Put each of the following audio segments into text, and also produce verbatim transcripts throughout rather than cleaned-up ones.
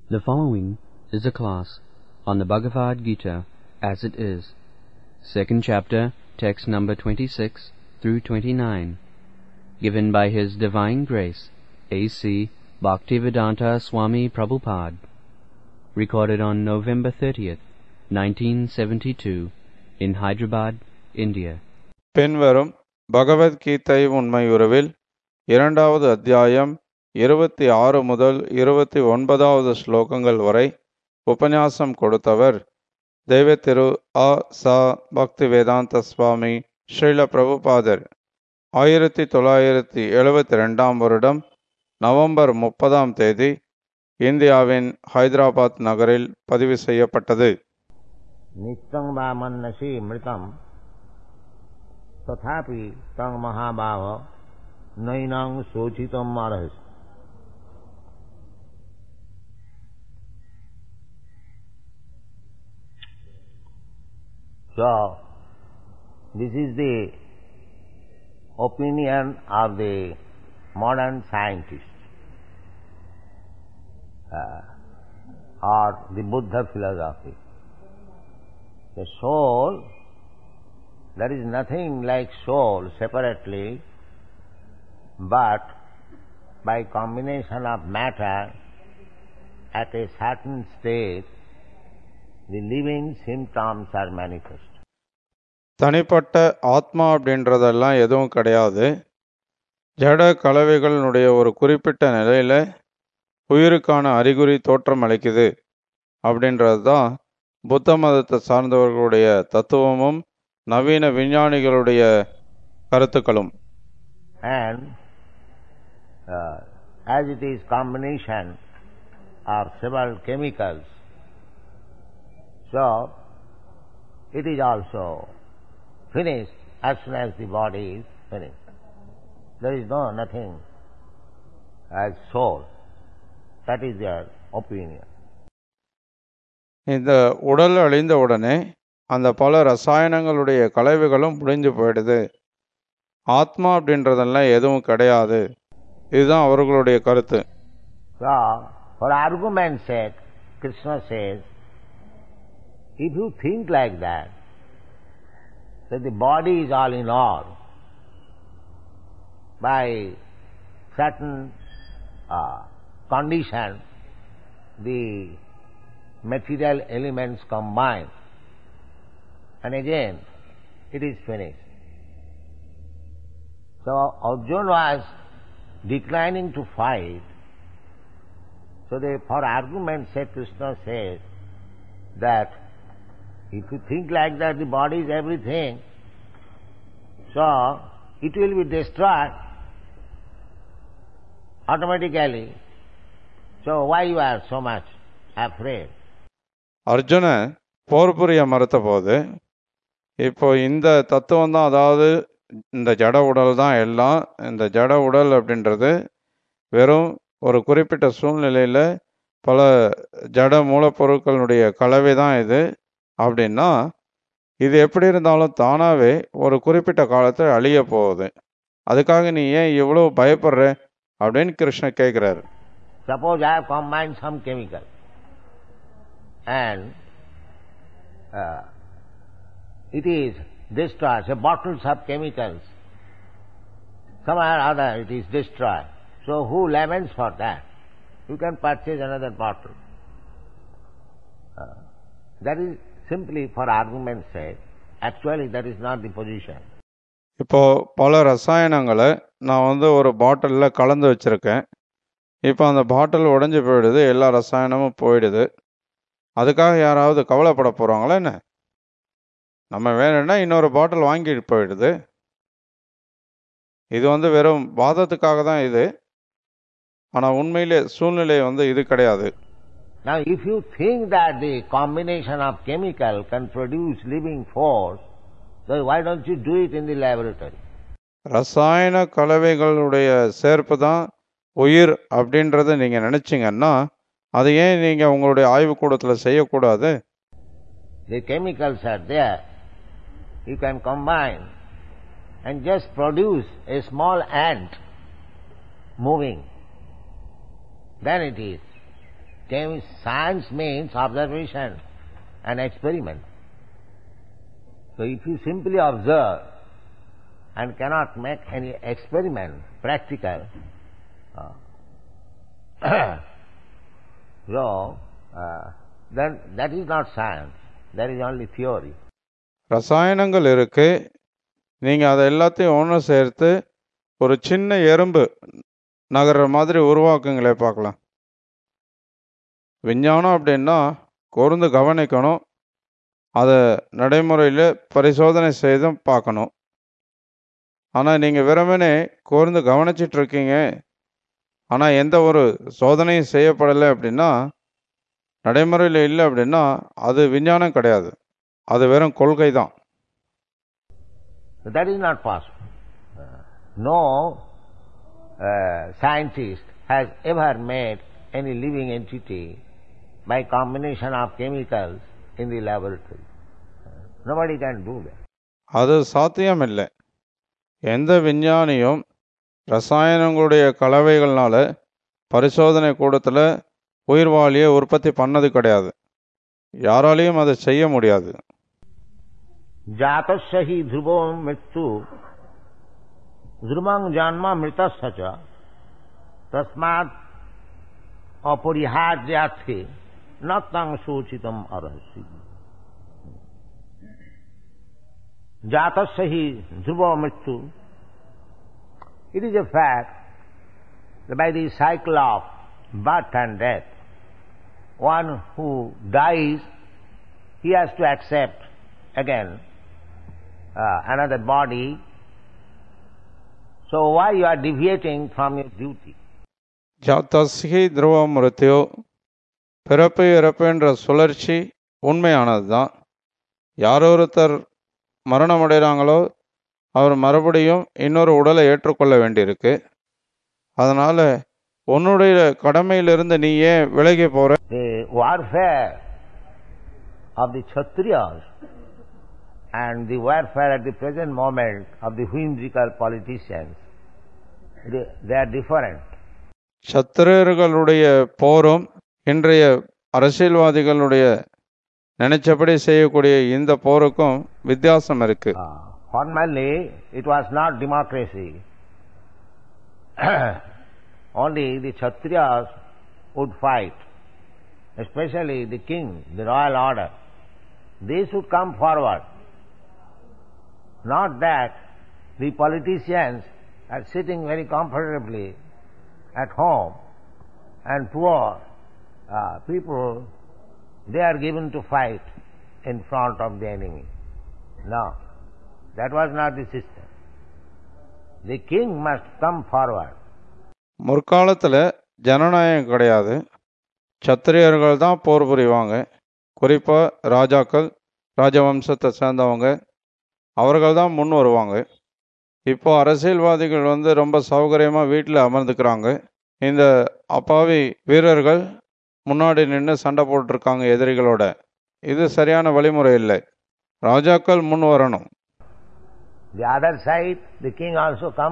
The following is a class on the Bhagavad Gita as it is, second chapter, text number twenty-six through twenty-nine, given by His Divine Grace, A C Bhaktivedanta Swami Prabhupada, recorded on November thirtieth, nineteen seventy-two, in Hyderabad, India. பின்வரும் பகவத்கீதை உண்மை உறவில் இரண்டாவது அத்தியாயம் இருபத்தி ஆறு முதல் இருபத்தி ஒன்பதாவது ஸ்லோகங்கள் வரை உபன்யாசம் கொடுத்தவர் தெய்வ திரு அ ச பக்திவேதாந்த சுவாமி ஸ்ரீல பிரபுபாதர். ஆயிரத்தி தொள்ளாயிரத்தி எழுபத்தி ரெண்டாம் வருடம் நவம்பர் முப்பதாம் தேதி இந்தியாவின் ஹைதராபாத் நகரில் பதிவு செய்யப்பட்டது. நித்தம் வாமன்னசி மிருதம் ததாபி தங் மகாபாவ நைனாங் சோசிதம் அரஹஸ். So, this is the opinion of the modern scientists uh, or the Buddha philosophy. The soul, there is nothing like soul separately, but by combination of matter at a certain state, the living symptoms are manifest. தனிப்பட்ட ஆத்மா அப்படின்றதெல்லாம் எதுவும் கிடையாது. ஜட கலவைகளினுடைய ஒரு குறிப்பிட்ட நிலையில உயிருக்கான அறிகுறி தோற்றம் அளிக்குது அப்படின்றது தான் புத்த மதத்தை சார்ந்தவர்களுடைய தத்துவமும் நவீன விஞ்ஞானிகளுடைய கருத்துக்களும். And uh, as it is combination of several chemicals, so it is also finished as soon as the body is finished. There is no nothing as soul. That is their opinion. இந்த உடல் அழிந்த உடனே அந்த பல ரசாயனங்களுடைய கலவைகளும் முடிஞ்சு போயிடுது. ஆத்மா அப்படின்றதெல்லாம் எதுவும் கிடையாது. இதுதான் அவர்களுடைய கருத்து. So, for argument's sake, Krishna says, if you think like that, that the body is all in all, by certain uh, condition, the material elements combine, and again it is finished. So Arjuna was declining to fight. So they, for argument's sake, Krishna says that if you think like that, the body is everything, so it will be destroyed automatically. So why you are so much afraid? Arjuna போர் புரிய மறுத்த போது, இப்போ இந்த தத்துவம் தான், அதாவது இந்த ஜட உடல் தான் எல்லாம், இந்த ஜட உடல் அப்படின்றது வெறும் ஒரு குறிப்பிட்ட சூழ்நிலையில் பல ஜட மூலப்பொருட்களுடைய கலவை தான் இது அப்படின்னா, இது எப்படி இருந்தாலும் தானாகவே ஒரு குறிப்பிட்ட காலத்தில் அழிய போகுது. அதுக்காக நீ ஏன் இவ்வளோ பயப்படுற அப்படின்னு கிருஷ்ணர் கேட்குறாரு. Suppose I have combined some chemical and uh, it is destroyed, say bottles of chemicals, somehow or other it is destroyed. So who laments for that? You can purchase another bottle. Uh, that is simply for argument's sake. Actually that is not the position. இப்போ பல ரசாயனங்களை நான் வந்து ஒரு பாட்டிலில் கலந்து வச்சுருக்கேன். இப்போ அந்த பாட்டில் உடைஞ்சு போயிடுது, எல்லா ரசாயனமும் போயிடுது. அதுக்காக யாராவது கவலைப்பட போகிறாங்களா என்ன? நம்ம வேணும்னா இன்னொரு பாட்டில் வாங்கிட்டு போயிடுது. இது வந்து வெறும் வாதத்துக்காக தான் இது. ஆனால் உண்மையிலே சூழ்நிலை வந்து இது கிடையாது. Now if you think that the combination of chemical can produce living force, then why don't you do it in the laboratory? ரசாயன கலவைகளுடைய சேர்ப்பு தான் உயிர் அப்படின்றத நீங்கள் நினச்சிங்கன்னா, அது ஏன் நீங்கள் உங்களுடைய ஆய்வுக்கூடத்தில் செய்யக்கூடாது? The chemicals are there. You can combine and just produce a small ant moving. Then it is Chemi- Science means observation and experiment. So if you simply observe and cannot make any experiment practical, uh, so uh, then that is not science. That is only theory. ரசாயனங்கள் இருக்கு, நீங்கள் அதை எல்லாத்தையும் ஒன்று சேர்த்து ஒரு சின்ன எறும்பு நகர்ற மாதிரி உருவாக்குங்களே பார்க்கலாம். விஞ்ஞானம் அப்படின்னா கூர்ந்து கவனிக்கணும், அதை நடைமுறையில் பரிசோதனை செய்தும் பார்க்கணும். ஆனால் நீங்கள் வெறுமனே கூர்ந்து கவனிச்சிட்டு இருக்கீங்க, ஆனால் எந்த ஒரு சோதனையும் செய்யப்படலை அப்படின்னா, நடைமுறையில் இல்லை அப்படின்னா அது விஞ்ஞானம் கிடையாது, அது வெறும் கொள்கை தான். That is not possible. Uh, no uh, scientist has ever made any living entity by combination of chemicals in the laboratory. Uh, nobody can do that. அது சாத்தியமில்லை. எந்த விஞ்ஞானியும் ரசாயனங்களுடைய கலவைகள்னால பரிசோதனை கூடத்தில் உயிர்வாளியை உற்பத்தி பண்ணது கிடையாது. யாராலையும் அதை செய்ய முடியாது. जातस्यहि ध्रुवो मृत्यु ध्रुवं जन्म मृतस्य च तस्मात् अपरिहार्यार्थे न तं सूचितम् अर्हसि. जातस्यहि ध्रुवो मृत्यु. It is a fact that by the cycle of birth and death, one who dies, he has to accept again Uh, another body. So why you are deviating from your duty? ஜாத்தஸ்கி துருவ மிருத்யு, பிறப்பு இறப்பு என்ற சுழற்சி உண்மையானது தான். யாரொருத்தர் மரணம் அடைகிறாங்களோ அவர் மறுபடியும் இன்னொரு உடலை ஏற்றுக்கொள்ள வேண்டியிருக்கு. அதனால உன்னுடைய கடமையிலிருந்து நீ ஏன் விலகி போற? The warfare of the Kshatriyas and the warfare at the present moment of the whimsical politicians, they, they are different. சத்திரியர்களுடைய போரும் இன்றைய அரசியல்வாதிகளுடைய நினைச்சபடி செய்யக்கூடிய இந்த போருக்கும் வித்தியாசம் இருக்கு. Uh, formerly it was not democracy. Only the Kshatriyas would fight, especially the king, the royal order. They should come forward. Not that the politicians are sitting very comfortably at home and poor uh, people, they are given to fight in front of the enemy. No, that was not the system. The king must come forward. முற்காலத்தில் ஜனநாயகம் கிடையாது, சத்திரியர்கள் தான் போர் புரிவாங்க. குறிப்பாக ராஜாக்கள், ராஜவம்சத்தை சேர்ந்தவங்க, அவர்கள் தான் முன் வருவாங்க. இப்போ அரசியல்வாதிகள் வந்து ரொம்ப சௌகரியமாக வீட்டில் அமர்ந்துக்கிறாங்க. இந்த அப்பாவி வீரர்கள் முன்னாடி நின்று சண்டை போட்டிருக்காங்க எதிரிகளோட. இது சரியான வழிமுறை இல்லை. ராஜாக்கள் முன் வரணும். The other side, the king also come,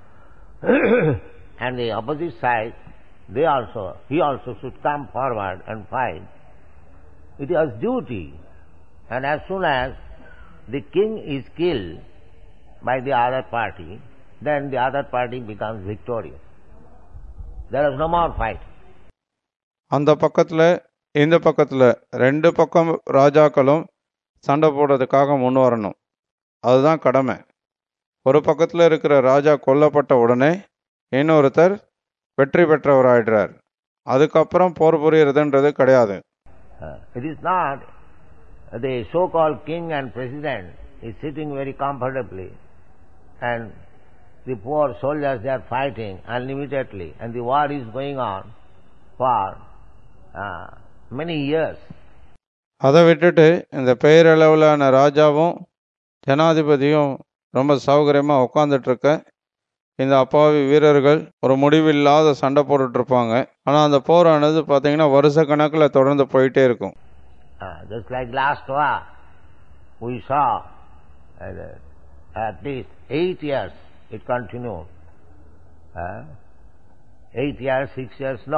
and the opposite side, they also, he also should come forward and fight. It is duty, and as soon as the king is killed by the other party, then the other party becomes victorious. There is no more fight. அந்த பக்கத்தில் இந்த பக்கத்தில் ரெண்டு பக்கம் ராஜாக்களும் சண்டை போடுறதுக்காக முன் வரணும். அதுதான் கடமை. ஒரு பக்கத்தில் இருக்கிற ராஜா கொல்லப்பட்ட உடனே இன்னொருத்தர் வெற்றி பெற்றவராயிடுறார். அதுக்கப்புறம் போர் புரியறதுன்றது கிடையாது. It is not the so-called king and president is sitting very comfortably and the poor soldiers, they are fighting unlimitedly and the war is going on for uh, many years. அதை விட்டுட்டு இந்த பெயரளவிலான ராஜாவும் ஜனாதிபதியும் ரொம்ப சௌகரியமாக உட்காந்துட்டு இருக்க இந்த அப்பாவி வீரர்கள் ஒரு முடிவில்லாத சண்டை போட்டுட்டு இருப்பாங்க. ஆனால் அந்த போரானது பார்த்தீங்கன்னா வருஷ கணக்கில் தொடர்ந்து போயிட்டே இருக்கும். Uh, just like last war, we saw uh, at least eight years it continued. Uh, eight years, six years, no.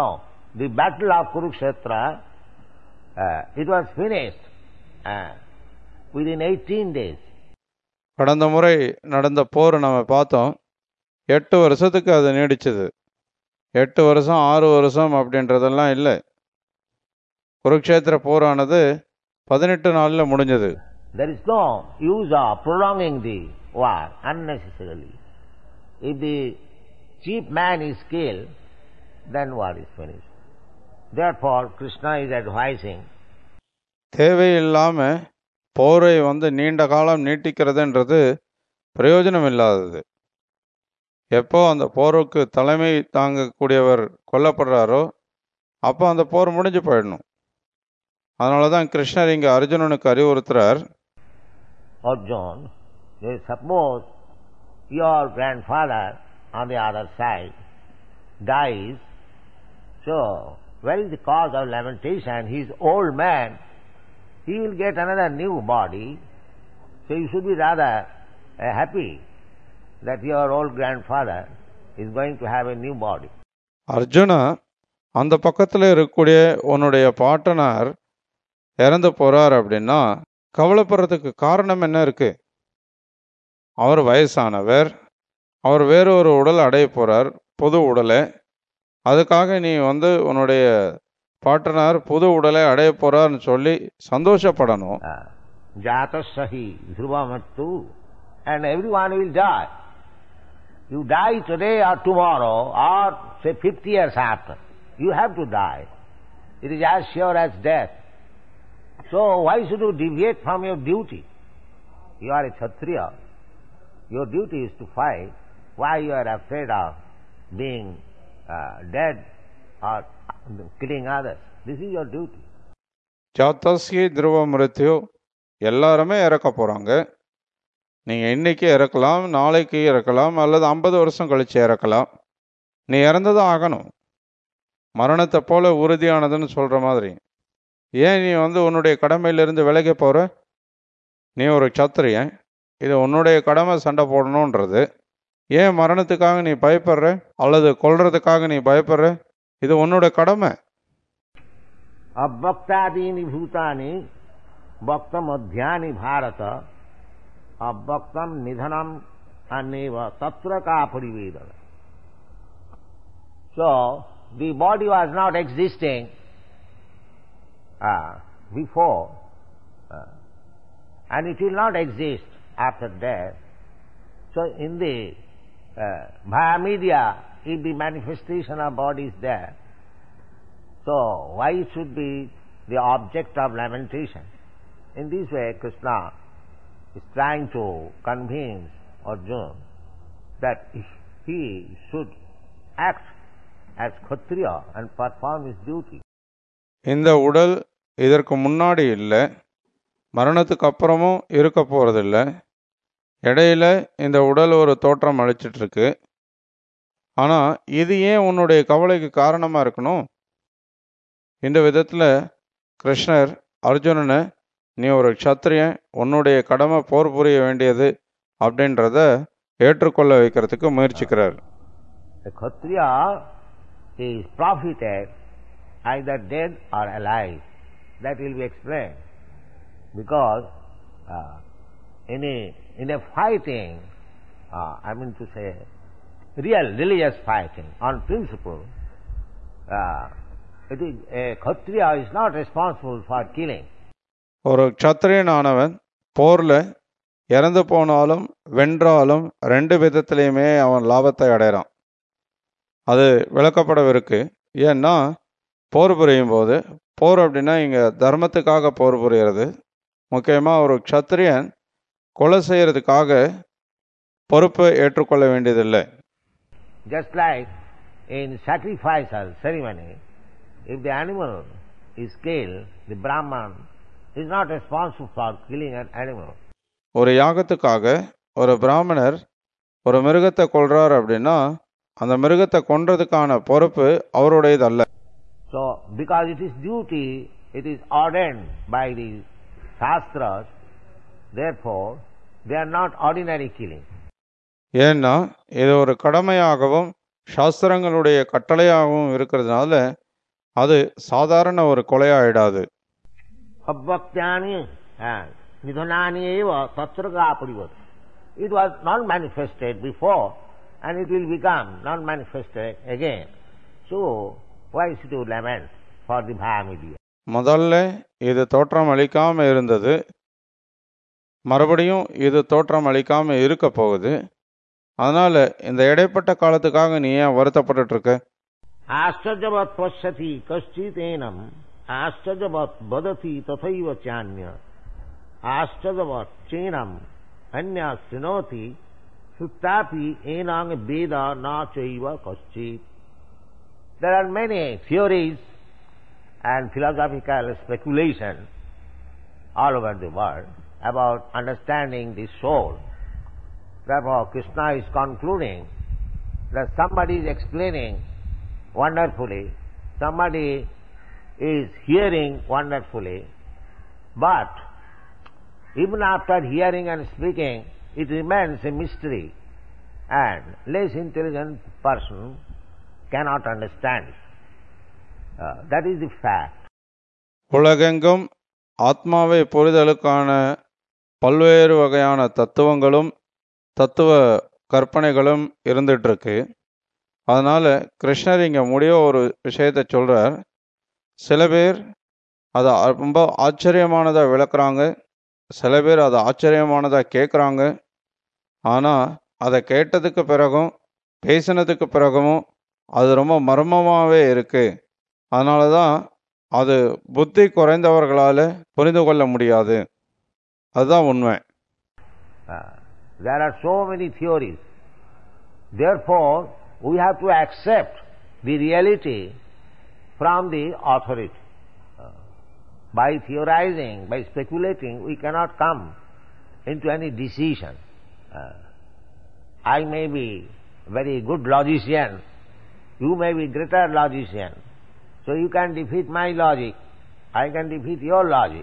the battle of Kurukshetra, uh, it was finished uh, within eighteen days. கடந்த முறை நடந்த போர் நம்ம பார்த்தோம். எட்டு வருஷத்துக்கு அது நீடிச்சது. எட்டு வருஷம் ஆறு வருஷம் அப்படின்றதெல்லாம் இல்லை. குருக்ஷேத்திர போரானது பதினெட்டு நாள்ல முடிஞ்சது. There is no use of prolonging the war unnecessarily. If the chief man is killed, then war is finished. Therefore, Krishna is advising. தேவையில்லாம போரை வந்து நீண்ட காலம் நீட்டிக்கிறதுன்றது பிரயோஜனம் இல்லாதது. எப்போ அந்த போருக்கு தலைமை தாங்கக்கூடியவர் கொல்லப்படுறாரோ அப்போ அந்த போர் முடிஞ்சு போயிடணும். அதனால தான் கிருஷ்ணர் இங்கே அர்ஜுனனுக்கு அறிவுறுத்துறார். Arjun, suppose your grandfather on the other side dies, so where is the cause of lamentation? He is old man, he will get another new body, so you should be rather uh, happy that your old grandfather is going to have a new body. Arjuna, அந்த பக்கத்தில் இருக்கக்கூடிய உன்னுடைய பாட்டனார் இறந்து போறார் அப்படின்னா கவலைப்படுறதுக்கு காரணம் என்ன இருக்கு? அவர் வயசானவர், அவர் வேறொரு உடல் அடைய போறார், புது உடலை. அதுக்காக நீ வந்து உன்னுடைய பாட்டனார் புது உடலை அடைய போறார்னு சொல்லி சந்தோஷப்படணும். ஜாதஸ்ஸஹி த்ருவமத்து, and everyone will die. You die today or tomorrow or say fifty years after, you have to die. It is as sure as death. So why should you deviate from your duty? You are a Kshatriya. Your duty is to fight. Why you are afraid of being uh, dead or killing others? This is your duty. ஜாதஸ்ஸி துருவ மிருத்யு, எல்லாருமே இறக்க போறாங்க. நீங்க இன்னைக்கு இறக்கலாம், நாளைக்கு இறக்கலாம், அல்லது ஐம்பது வருஷம் கழிச்சு இறக்கலாம். நீ இறந்துதான் ஆகணும். மரணத்தை போல உறுதியானதுன்னு சொல்ற மாதிரி. ஏன் நீ வந்து உன்னுடைய கடமையிலிருந்து விலகி போற? நீ ஒரு க்ஷத்ரியன், இது உன்னுடைய கடமை சண்டை போடணுன்றது. ஏன் மரணத்துக்காக நீ பயப்படுற அல்லது கொல்றதுக்காக நீ பயப்படுற? இது உன்னுடைய கடமை. அவ்வக்தாதீனி பூதானி வக்தமத்யானி பாரத அவ்வக்தம் நிதனம் அநேவ தத்ர கா பரிவேதன. So the body was not existing uh, before uh, and it will not exist after death. So in the uh, via media, if the manifestation of body is there, so why it should be the object of lamentation? In this way, Krishna is trying to convince Arjuna that he should act as Kshatriya and perform his duty. இந்த உடல் இதற்கு முன்னாடி இல்லை, மரணத்துக்கு அப்புறமும் இருக்க போறதில்லை. இடையில இந்த உடல் ஒரு தோற்றம் அளிச்சிட்டு இருக்கு. ஆனா இது ஏன் உன்னுடைய கவலைக்கு காரணமா இருக்கணும்? இந்த விதத்துல கிருஷ்ணர் அர்ஜுனனை, நீ ஒரு க்ஷத்ரியன், உன்னுடைய கடமை போர் புரிய வேண்டியது அப்படின்றத ஏற்றுக்கொள்ள வைக்கிறதுக்கு முயற்சிக்கிறார். The Kshatriya is profited either dead or alive. That will be explained. Because uh, in a in a fighting, uh, I mean to say, real religious fighting on principle, uh, it is a Kshatriya is not responsible for killing. ஒரு க்ஷத்ரியனானவன் போர்ல இறந்து போனாலும் வென்றாலும் ரெண்டு விதத்திலையுமே அவன் லாபத்தை அடைகிறான். அது விளக்கப்படவிருக்கு. ஏன்னா போர் புரியும் போது, போர் அப்படின்னா இங்கே தர்மத்துக்காக போர் புரிகிறது. முக்கியமாக ஒரு க்ஷத்ரியன் கொலை செய்யறதுக்காக பொறுப்பை ஏற்றுக்கொள்ள வேண்டியதில்லை. Just like in sacrificial ceremony, if the animal is killed, the Brahman is not responsible for killing an animal. ஒரு யாகத்துக்காக ஒரு பிராமணர் ஒரு மிருகத்தை கொல்றார் அப்படின்னா அந்த மிருகத்தை கொன்றதுக்கான பொறுப்பு அவருடையது அல்ல. So because it is duty, it is ordained by the Shastras, therefore they are not ordinary killing. ஏன்னா இது ஒரு கடமையாகவும் சாஸ்திரங்களுடைய கட்டளையாகவும் இருக்கிறதுனால அது சாதாரண ஒரு கொலையாயிடாது. Abhaktyani nidhanani eva tatraga parivat. It was not manifested before and it will become not manifested again. So why should you lament for the Bhayamedia? முதல்ல இது தோற்றம் அளிக்காம இருந்தது, மறுபடியும் இது தோற்றம் அளிக்காம இருக்க போகுது. அதனால இந்த இடைப்பட்ட காலத்துக்காக நீ ஏன் வருத்தப்பட்டு இருக்க? ஆச்சர்யவத் பஷ்யதி கஷ்டித் ஏனம் ஆச்சர்யவத் வததி ததைவ சான்ய ஆச்சர்யவத் சேனம் அன்யா ஸ்ருணோதி சுத்தாபி ஏனாங் வேதா ந சைவ கஷ்டித். There are many theories and philosophical speculation all over the world about understanding the soul. Therefore, Krishna is concluding that somebody is explaining wonderfully, somebody is hearing wonderfully, but even after hearing and speaking, it remains a mystery, and less intelligent person cannot understand it. Uh, that is the fact. உலகெங்கும் ஆத்மாவை புரிதலுக்கான பல்வேறு வகையான தத்துவங்களும் தத்துவ கற்பனைகளும் இருந்துட்டு இருக்கு. அதனால கிருஷ்ணர் இங்க முடிய ஒரு விஷயத்த சொல்றார். சில பேர் அதை ரொம்ப ஆச்சரியமானதா விளக்குறாங்க, சில பேர் அதை ஆச்சரியமானதா கேட்குறாங்க. ஆனா அதை கேட்டதுக்கு பிறகும் பேசினதுக்கு பிறகும் அது ரொம்ப மர்மமாகவே இருக்கு. அதனால தான் அது புத்தி குறைந்தவர்களால் புரிந்து கொள்ள முடியாது. அதுதான் உண்மை. There are so many theories. Therefore, we have to accept the reality from the authority. Uh, by theorizing, by speculating, we cannot come into any decision. Uh, I may be very good logician, you may be greater logician, so you can defeat my logic, I can defeat your logic.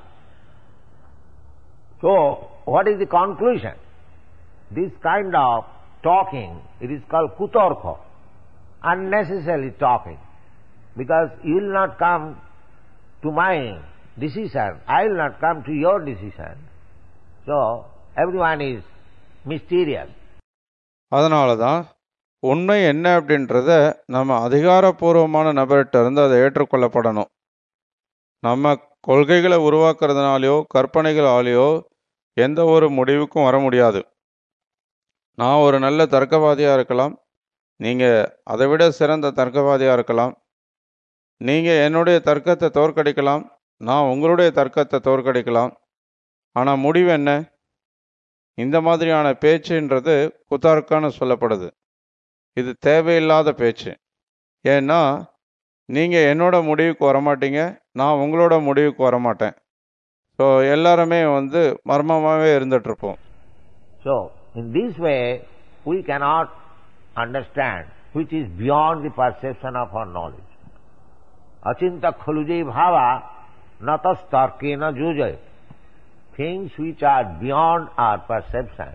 So, what is the conclusion? This kind of talking, it is called kutarka, unnecessary talking, because you will not come to my decision, I will not come to your decision. So, everyone is mysterious. அதனால தான் உண்மை என்ன அப்படின்றத நம்ம அதிகாரப்பூர்வமான நபர்கிட்ட இருந்து அதை ஏற்றுக்கொள்ளப்படணும். நம்ம கொள்கைகளை உருவாக்குறதுனாலையோ கற்பனைகளாலேயோ எந்த ஒரு முடிவுக்கும் வர முடியாது. நான் ஒரு நல்ல தர்க்கவாதியாக இருக்கலாம், நீங்கள் அதை விட சிறந்த தர்க்கவாதியாக இருக்கலாம். நீங்கள் என்னுடைய தர்க்கத்தை தோற்கடிக்கலாம், நான் உங்களுடைய தர்க்கத்தை தோற்கடிக்கலாம். ஆனால் முடிவு என்ன? இந்த மாதிரியான பேச்சுன்றது குதர்க்கம்னு சொல்லப்படுது. இது தேவையில்லாத பேச்சு. ஏன்னா நீங்கள் என்னோட முடிவுக்கு வரமாட்டீங்க, நான் உங்களோட முடிவுக்கு வரமாட்டேன். ஸோ எல்லாருமே வந்து மர்மமாகவே இருந்துகிட்ருப்போம். So in this way we cannot understand which is beyond the perception of our knowledge. Achinta khalujai bhava natas tarkena jujay. Things which are beyond our perception,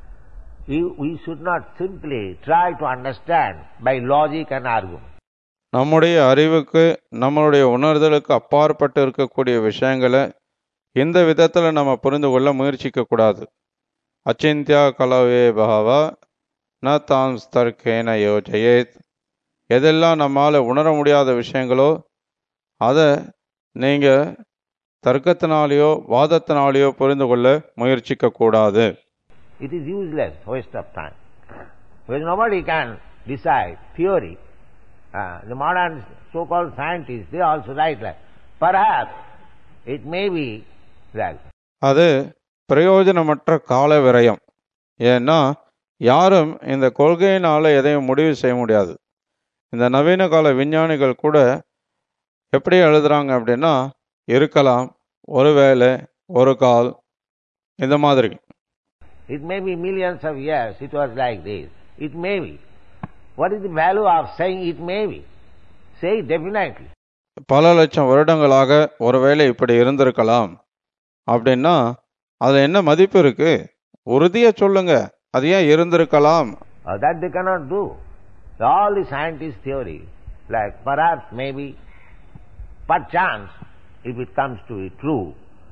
we should not simply try to understand by logic and argument. நம்முடைய அறிவுக்கு நம்மளுடைய உணர்தலுக்கு அப்பாற்பட்டு இருக்கக்கூடிய விஷயங்களை இந்த விதத்தில் நம்ம புரிந்து கொள்ள முயற்சிக்க கூடாது. அச்சிந்தியா கலவே பகவா ந தாம் ஸ்தர்கேன யோஜயேத். எதெல்லாம் நம்மால் உணர முடியாத விஷயங்களோ அதை நீங்கள் தர்க்கத்தினாலேயோ வாதத்தினாலேயோ புரிந்து கொள்ள முயற்சிக்க கூடாது. It is useless, waste of time. Because nobody can decide theory. Uh, the modern so-called scientists, they also write like, perhaps it may be that. அது பிரயோஜனமற்ற கால விரயம். ஏன்னா யாரும் இந்த கொள்கையினால் எதையும் முடிவு செய்ய முடியாது. இந்த நவீன கால விஞ்ஞானிகள் கூட எப்படி எழுதுறாங்க அப்படின்னா, இருக்கலாம், ஒருவேளை, ஒரு கால், இந்த மாதிரி. It may be millions of years it was like this. It may be. What is the value of saying it may be? Say it definitely. பல லட்சம் வருடங்களாக ஒருவேளை இப்படி இருந்திருக்கலாம் அப்படின்னா அதுல என்ன மதிப்பு இருக்கு? உறுதியா சொல்லுங்க, அது ஏன் இருந்திருக்கலாம். Uh, that they cannot do. All the scientist theory, like perhaps, maybe, perchance, if it comes to be true.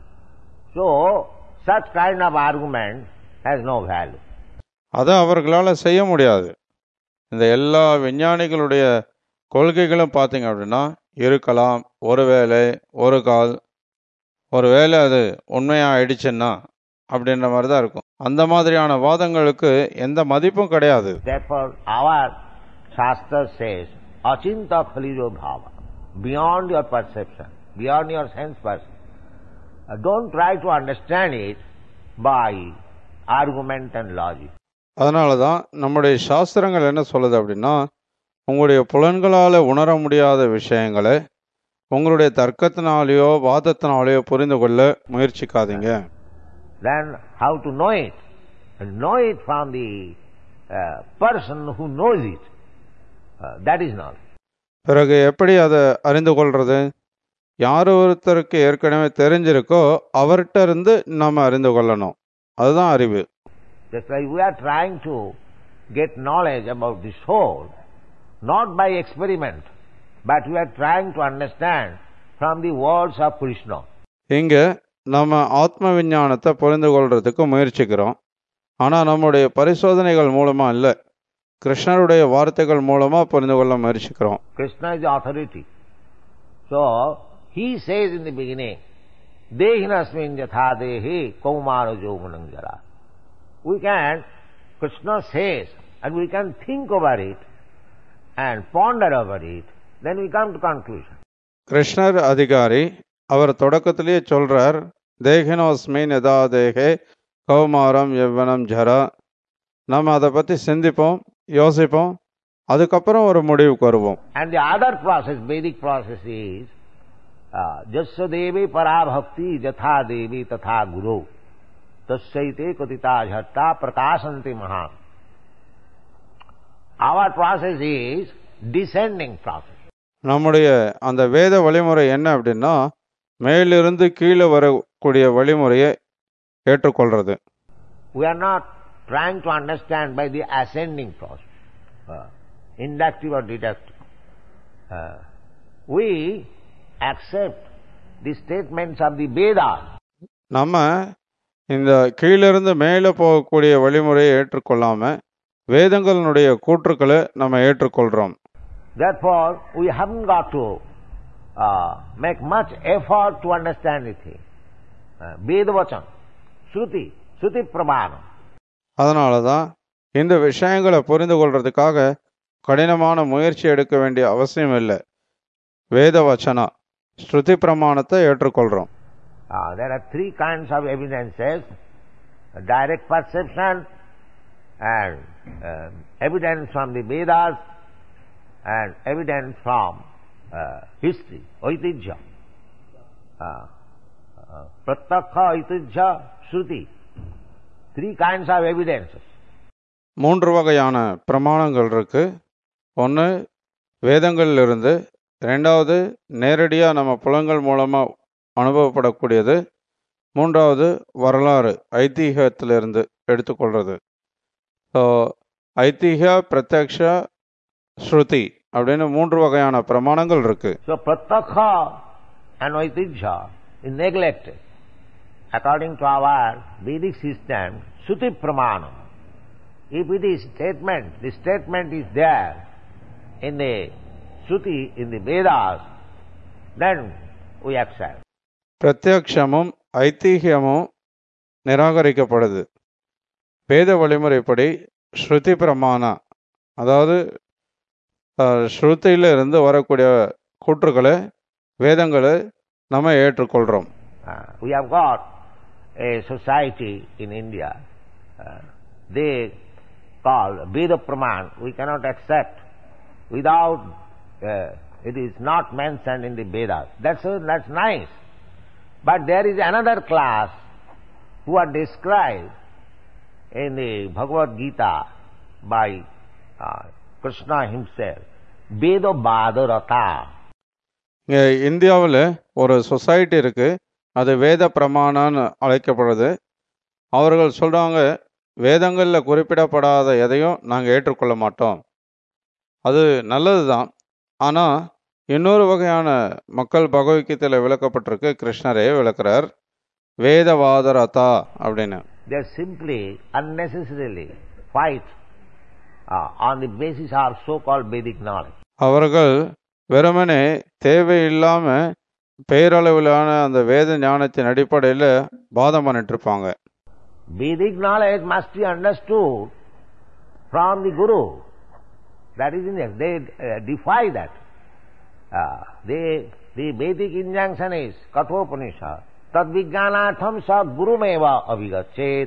So, such kind of argument has no value. அதை அவர்களால் செய்ய முடியாது. இந்த எல்லா விஞ்ஞானிகளுடைய கொள்கைகளும் பார்த்தீங்க அப்படின்னா இருக்கலாம், ஒருவேளை, ஒரு கால், ஒருவேளை அது உண்மையாக ஆயிடுச்சுன்னா அப்படின்ற மாதிரி தான் இருக்கும். அந்த மாதிரியான வாதங்களுக்கு எந்த மதிப்பும் கிடையாது. Therefore, our Shastra says, achinta khalijo bhava, beyond your perception, beyond your sense perception. Uh, don't try to understand it by argument and logic. அதனால தான் நம்முடைய சாஸ்திரங்கள் என்ன சொல்லுது அப்படின்னா, உங்களுடைய புலன்களால் உணர முடியாத விஷயங்களை உங்களுடைய தர்க்கத்தினாலேயோ வாதத்தினாலேயோ புரிந்து கொள்ள முயற்சிக்காதீங்க. Then how to know it? And know it from the uh, person who knows it. Uh, that is knowledge. பிறகு எப்படி அதை அறிந்து கொள்றது? யார் ஒருத்தருக்கு ஏற்கனவே தெரிஞ்சிருக்கோ அவர்கிட்ட இருந்து நம்ம அறிந்து கொள்ளணும். அதுதான் அறிவு. Just like we are trying to get knowledge about the soul, not by experiment, but we are trying to understand from the words of Krishna. இங்க நம்ம ஆத்ம விஞ்ஞானத்தை புரிந்து கொள்றதுக்கு முயற்சிக்கிறோம். ஆனால் நம்முடைய பரிசோதனைகள் மூலமா இல்லை, கிருஷ்ணருடைய வார்த்தைகள் மூலமா புரிந்து கொள்ள முயற்சிக்கிறோம். Krishna is the authority. So, he says in the beginning, Dehinasmin yatha dehi kaumara jovananjara. We can, Krishna says, and we can think over it and ponder over it, then we come to conclusion. கிருஷ்ணர் அதிகாரி, அவர் தொடக்கத்திலேயே சொல்றார், தேகினோஸ்மின் யதா தேகே கௌமாரம் யவ்வனம் ஜரா. நம்ம அதை பற்றி சிந்திப்போம், யோசிப்போம், அதுக்கப்புறம் ஒரு முடிவுக்கு வருவோம். And the other process, Vedic process is Jasya devi parabhakti jatha devi tatha guru tasyaite katita jhatta prakasanti maham. Our process is descending process. நம்முடைய அந்த வேத வழிமுறை என்ன அப்படின்னா, மேலிருந்து கீழே வரக்கூடிய வழிமுறையை ஏற்றுக்கொள்றது. We are not trying to understand by the ascending process, uh, inductive or deductive. Uh, we accept the statements of the Vedas. நம்ம இந்த கீழிருந்து மேலே போகக்கூடிய வழிமுறையை ஏற்றுக்கொள்ளாம வேதங்களுடைய கூற்றுக்களை நம்ம ஏற்றுக்கொள்றோம். Therefore, we haven't got to uh, make much effort to understand the thing. Uh, Vedavachan, Shruti, Shruti Pramanam. அதனால தான் இந்த விஷயங்களை புரிந்து கொள்றதுக்காக கடினமான முயற்சி எடுக்க வேண்டிய அவசியம் இல்லை. வேத வச்சனா, ஸ்ருதி பிரமாணத்தை ஏற்றுக்கொள்றோம். Uh, there are three kinds of evidences: direct perception, and uh, evidence from the Vedas, and evidence from uh, history, Aitijya. Uh, uh, Pratyakha, Aitijya, Shruti. Three kinds of evidences. மூன்று வகையான பிரமாணங்கள் இருக்கு. ஒன்று வேதங்களிலிருந்து, ரெண்டாவது நேரடியாக நம்ம புலங்கள் மூலமாக அனுபவப்படக்கூடியது, மூன்றாவது வரலாறு ஐதீகத்திலிருந்து எடுத்துக்கொள்வது. ஸோ ஐதீக, பிரத்யக்ஷ, ஸ்ருதி அப்படின்னு மூன்று வகையான பிரமாணங்கள் இருக்கு. So Pratyakha and Aitijya is neglected. According to our Vedic system, Shruti Pramanam. If it is statement, the statement is there in the Shruti, in the Vedas, then we accept. பிரத்யக்ஷமும் ஐதீகமும் நிராகரிக்கப்படுது. வேத வழிமுறைப்படி ஸ்ருதி பிரமாணா, அதாவது ஸ்ருதியில இருந்து வரக்கூடிய கூற்றுக்களை, வேதங்களை நம்ம ஏற்றுக்கொள்றோம். Uh, we have got a society in India, uh, they call Veda Praman. We cannot accept without, uh, it is not mentioned in the Vedas. That's, uh, that's nice. But there is another class who are described in the Bhagavad Gita by uh, Krishna himself, Veda Badarata. இந்தியாவில் ஒரு society இருக்கு, அது வேத பிரமாணான்னு அழைக்கப்படுறது. அவர்கள் சொல்றாங்க, வேதங்களில் குறிப்பிடப்படாத எதையும் நாங்கள் ஏற்றுக்கொள்ள மாட்டோம். அது நல்லது தான், ஆனால் இன்னொரு வகையான மக்கள் பகவத்கீதையில விளக்கப்பட்டிருக்கு, கிருஷ்ணரே விளக்குறார், வேதவாதரதா அப்படின்னு. They simply unnecessarily fight uh, on the basis of so-called Vedic knowledge. அவர்கள் வெறுமனே தேவையில்லாம பெயரளவிலான அந்த வேத ஞானத்தின் அடிப்படையில் வாதம் பண்ணிட்டு இருப்பாங்க. Vedic knowledge must be understood from the Guru. That is in it. They uh, defy that. Uh, they, the Vedic injunction is Kathopanishad. Tad vijnanatham sa gurumeva avigachet.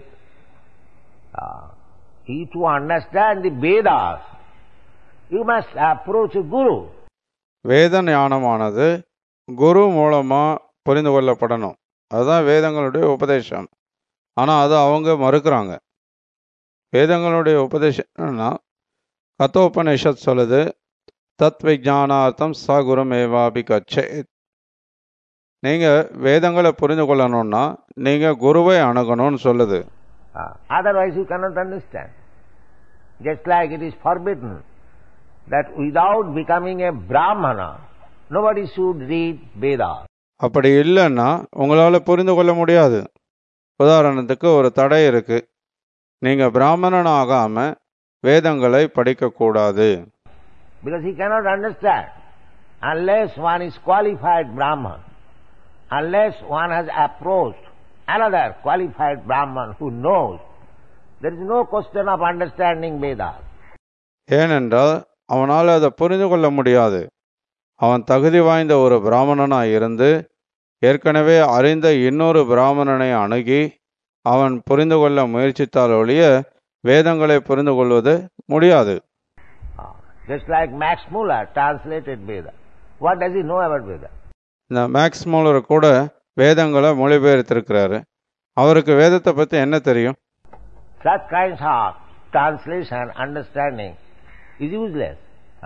Uh, to understand the Vedas, you must approach a Guru. வேத ஞானமானது குரு மூலமா புரிந்து கொள்ளப்படணும். அதுதான் வேதங்களுடைய உபதேசம். ஆனால் அது அவங்க மறுக்கிறாங்க. வேதங்களுடைய உபதேசம்னா கதோபனிஷத் சொல்லுது, தத் விஜானார்த்தம் ச குருமேவாபி கச்சேத். நீங்கள் வேதங்களை புரிந்து கொள்ளணும்னா நீங்கள் குருவை அணுகணும்னு சொல்லுது. Uh, otherwise you cannot understand. Just like it is forbidden that without becoming a Brahmana, nobody should read Vedas. அப்படி இல்லைன்னா உங்களால் புரிந்து கொள்ள முடியாது. உதாரணத்துக்கு ஒரு தடை இருக்கு, நீங்கள் பிராமணன் ஆகாமல் வேதங்களை படிக்கக்கூடாது. Because he cannot understand unless one is qualified Brahman, unless one has approached another qualified Brahman who knows, there is no question of understanding Vedas. ஏனென்றால் அவனால் அதை புரிந்து கொள்ள முடியாது. அவன் தகுதி வாய்ந்த ஒரு பிராமணனாக இருந்து ஏற்கனவே அறிந்த இன்னொரு பிராமணனை அணுகி அவன் புரிந்து கொள்ள முயற்சித்தால் ஒழிய வேதங்களை புரிந்து கொள்வது முடியாது. Just like Max Muller translated Veda. What does he know about Veda? இந்த மேக்ஸ் மூலர் கூட வேதங்களை மொழிபெயர்த்திருக்கிறாரு. அவருக்கு வேதத்தை பற்றி என்ன தெரியும்? Such kinds of translation, understanding is useless.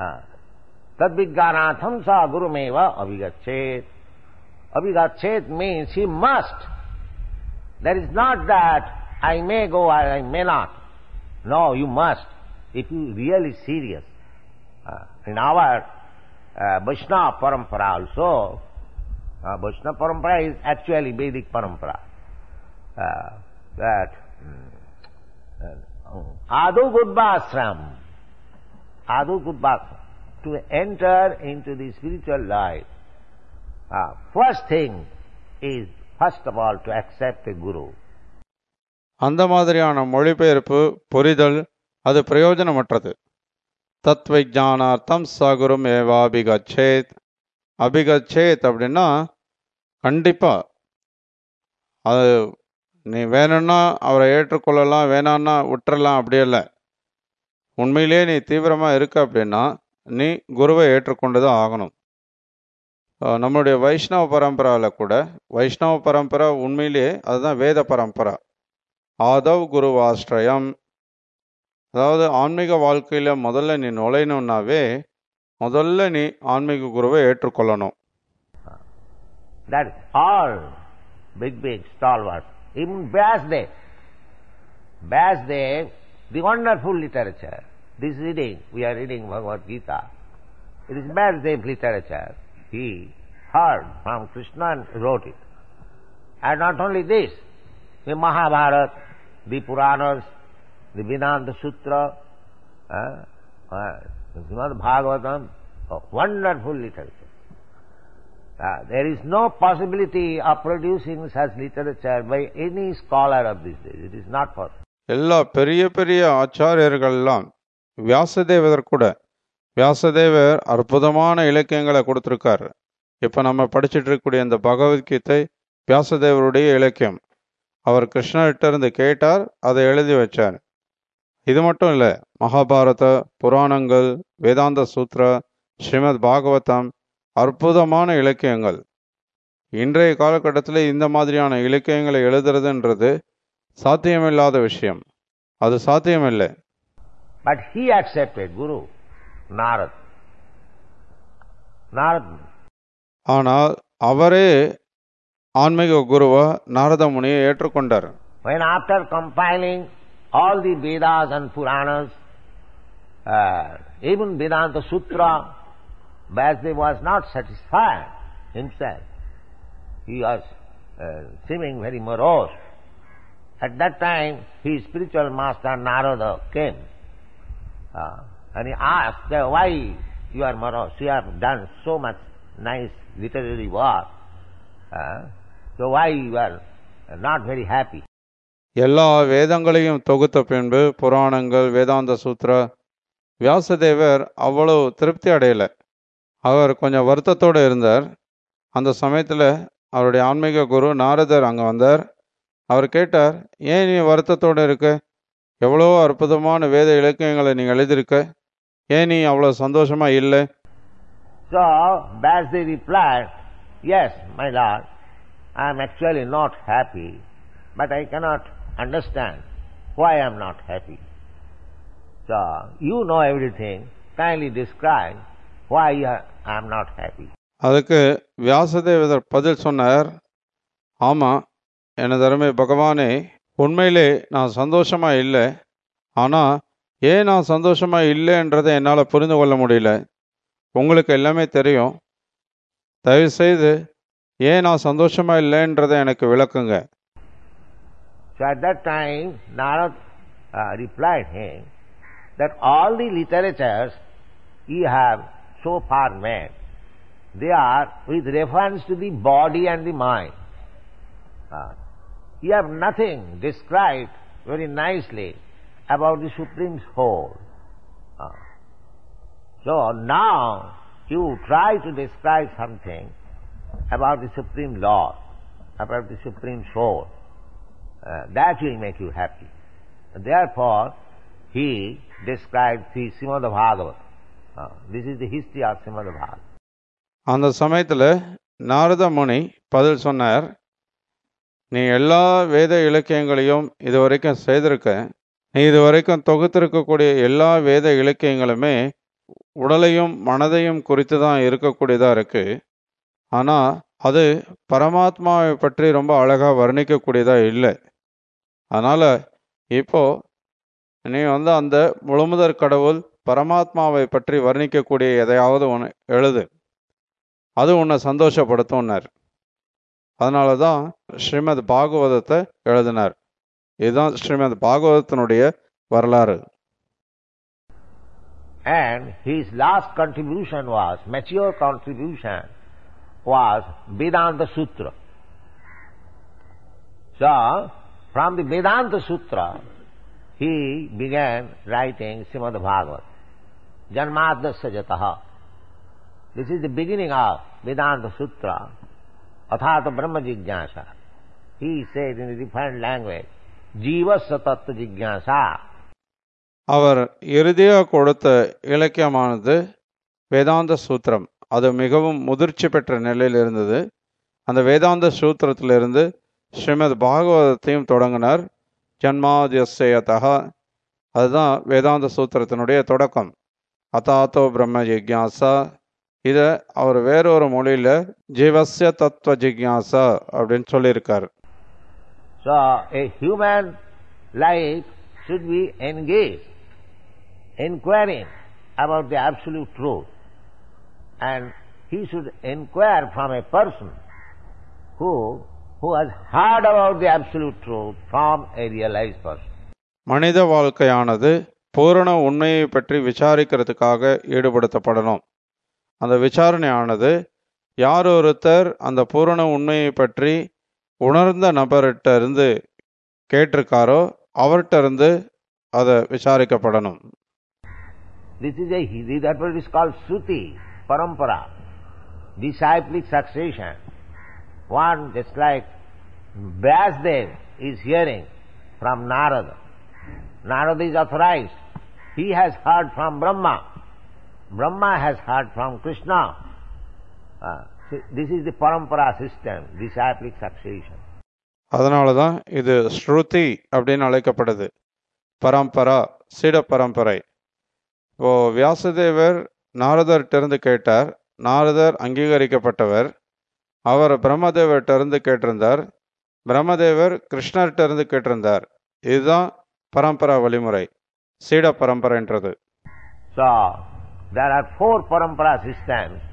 Tad vijnanatham sa gurumeva avigachet. Avigachet means he must. There is not that I may go or I may not. No, you must. If you really serious. Uh, in our uh, Vaishnava parampara also, uh, Vaishnava parampara is actually Vedic parampara. Uh, that Adu Gudbasram, Adu Gudbasram, to enter into the spiritual life, uh, first thing is first of all to accept a Guru. அந்த மாதிரியான மொழிபெயர்ப்பு புரிதல் அது பிரயோஜனமற்றது. தத்விஜானார்த்தம் சகுரும் ஏவாபிகச்சேத். அபிகச்சேத் அப்படின்னா கண்டிப்பா அது நீ வேணும்னா அவரை ஏற்றுக்கொள்ளலாம், வேணான்னா விட்டுறலாம், அப்படியல்ல. உண்மையிலே நீ தீவிரமாக இருக்க அப்படின்னா நீ குருவை ஏற்றுக்கொண்டுதான் ஆகணும். நம்மளுடைய வைஷ்ணவ பரம்பராவில் கூட வைஷ்ணவ பரம்பரை உண்மையிலே அதுதான் வேத பரம்பரா. ஆதவ் குருவாஸ்ரயம், அதாவது ஆன்மீக வாழ்க்கையில் முதல்ல நீ நுழையணுன்னாவே முதல்ல நீ ஆன்மீக குருவை ஏற்றுக்கொள்ளணும். That all big big stalwarts, even Vyasdev, Vyasdev, the wonderful literature. This reading, we are reading Bhagavad Gita. It is Vyasdev literature. He heard from Krishna and wrote it. And not only this, the Mahabharata, the Puranas, the Vedanta Sutra, uh, uh, the Srimad Bhagavatam, oh, wonderful literature. Uh, there is no possibility of producing such literature by any scholar of this day. It is not possible. எல்லா பெரிய பெரிய ஆச்சாரியர்கள்லாம் வியாசதேவர் கூட வியாசதேவர் அற்புதமான இலக்கியங்களை கொடுத்துருக்காரு. இப்போ நம்ம படிச்சுட்டு இருக்கக்கூடிய இந்த பகவத்கீதை வியாசதேவருடைய இலக்கியம். அவர் கிருஷ்ணர்கிட்ட இருந்து கேட்டார், அதை எழுதி வச்சார். இது மட்டும் இல்லை, மகாபாரத, புராணங்கள், வேதாந்த சூத்ரா, ஸ்ரீமத் பாகவதம் அற்புதமான இலக்கியங்கள். இன்றைய காலகட்டத்தில் இந்த மாதிரியான இலக்கியங்களை எழுதுறதுன்றது சாத்தியமில்லாத விஷயம். அது சாத்தியமில்லை. But he accepted Guru, Narad. Narad. ஆனால் அவரே ஆன்மீக குருவா நாரத முனியை ஏற்றுக்கொண்டார். When after compiling all the Vedas and Puranas, uh, even Vedanta Sutra, Vyasdeva was not satisfied himself. He was uh, seeming very morose. At that time, his spiritual master Narada came uh, and he asked, why you are morose? You have done so much nice literary work. Uh, so why you are not very happy? எல்லா வேதங்களையும் தொகுத்த பின்பு புராணங்கள், வேதாந்த சூத்ரா, வியாசதேவர் அவ்வளவு திருப்தி அடையலை. அவர் கொஞ்சம் வருத்தத்தோடு இருந்தார். அந்த சமயத்தில் அவருடைய ஆன்மீக குரு நாரதர் அங்கே வந்தார். அவர் கேட்டார், ஏன் நீ வருத்தத்தோடு இருக்க? எவ்வளோ அற்புதமான வேத இலக்கியங்களை நீங்கள் எழுதியிருக்க, ஏன் நீ அவ்வளோ சந்தோஷமா இல்லை? So Vyasdeva replied, yes, my lord, I am actually not happy, but I cannot understand why I am not happy. So you know everything, kindly describe why I am not happy. அதுக்கு வியாசதேவர் பதில் சொன்னார், ஆமாம் எனது அருமை பகவானே, உண்மையிலே நான் சந்தோஷமா இல்லை. ஆனால் ஏன் நான் சந்தோஷமா இல்லைன்றதை என்னால் புரிந்து கொள்ள முடியல. உங்களுக்கு எல்லாமே தெரியும். தயவுசெய்து ஏன் நான் சந்தோஷமா இல்லைன்றதை எனக்கு விளக்குங்க. So at that time, Narad uh, replied him that all the literatures you have so far made, they are with reference to the body and the mind. Uh, you have nothing described very nicely about the Supreme Soul. Uh, so now you try to describe something about the Supreme Lord, about the Supreme Soul. Uh, that will make you happy. Therefore, he described the Srimad Bhagavatam. Uh, this is the history of Srimad Bhagavatam. அந்த சமயத்தில் நாரத முனி பதில் சொன்னார், நீ எல்லா வேத இலக்கியங்களையும் இதுவரைக்கும் செய்திருக்க. நீ இதுவரைக்கும் தொகுத்திருக்கக்கூடிய எல்லா வேத இலக்கியங்களுமே உடலையும் மனதையும் குறித்து தான் இருக்கக்கூடியதாக இருக்கு. ஆனால் அது பரமாத்மாவை பற்றி ரொம்ப அழகாக வர்ணிக்கக்கூடியதாக இல்லை. அதனால் இப்போ நீ வந்து அந்த முழுமுதற் கடவுள் பரமாத்மாவை பற்றி வர்ணிக்கக்கூடிய எதையாவது ஒன்று எழுது, அது உன்னை சந்தோஷப்படுத்தும்னார். அதனால தான் ஸ்ரீமத் பாகவதத்தை எழுதினார். இதுதான் ஸ்ரீமத் பாகவதத்தினுடைய வரலாறு. And his last contribution was, mature contribution was Vedanta Sutra. So, from the Vedanta Sutra, he began writing Srimad Bhagavatam. Janmadasya jataha. This is the beginning of Vedanta Sutra. Athata Brahma Jigyasa. He said in a different language, Jivasya Tattva Jigyasa. அவர் இறுதியாக கொடுத்த இலக்கியமானது வேதாந்த சூத்திரம். அது மிகவும் முதிர்ச்சி பெற்ற நிலையில் இருந்தது. அந்த வேதாந்த சூத்திரத்திலிருந்து ஸ்ரீமத் பாகவதத்தையும் தொடங்கினார். ஜன்மாத்யஸ்யதஹ, அதுதான் வேதாந்த சூத்திரத்தினுடைய தொடக்கம். அதாத்தோ பிரம்ம ஜிக்யாசா, இதை அவர் வேறொரு மொழியில் ஜீவஸ்ய தத்துவ ஜிக்யாசா அப்படின்னு சொல்லியிருக்கார். So a human life should be engaged inquiring about the absolute truth, and he should inquire from a person who who has heard about the absolute truth from a realized person. மனித வாழ்க்கையானது பூரண உண்மையை பற்றி விசாரிக்கிறதுக்காக ஈடுபடுத்தப்படணும். அந்த விசாரணையானது யார் ஒருத்தர் அந்த பூரண உண்மையை பற்றி உணர்ந்த நபர்கிட்ட இருந்து கேட்டிருக்காரோ அவர்கிட்ட இருந்து அதை விசாரிக்கப்படணும். This is a that what is called Shruti, Parampara, disciplic succession. One just like Vyasdeva is hearing from Narada. Narada is authorized. He has heard from Brahma. Brahma has heard from Krishna. Uh, this is the Parampara system, disciplic succession. அதனால தான் இது ஸ்ருதி அப்படின்னு அழைக்கப்படுது. பரம்பரா, சீட பரம்பரை. இப்போ வியாசதேவர் நாரதர்கிட்டருந்து கேட்டார். நாரதர் அங்கீகரிக்கப்பட்டவர். அவர் பிரம்மதேவர்கிட்ட இருந்து கேட்டிருந்தார். பிரம்மதேவர் கிருஷ்ணர்கிட்ட இருந்து கேட்டிருந்தார். இதுதான் பரம்பரா வழிமுறை, சீட பரம்பரைன்றது. So there are four parampara systems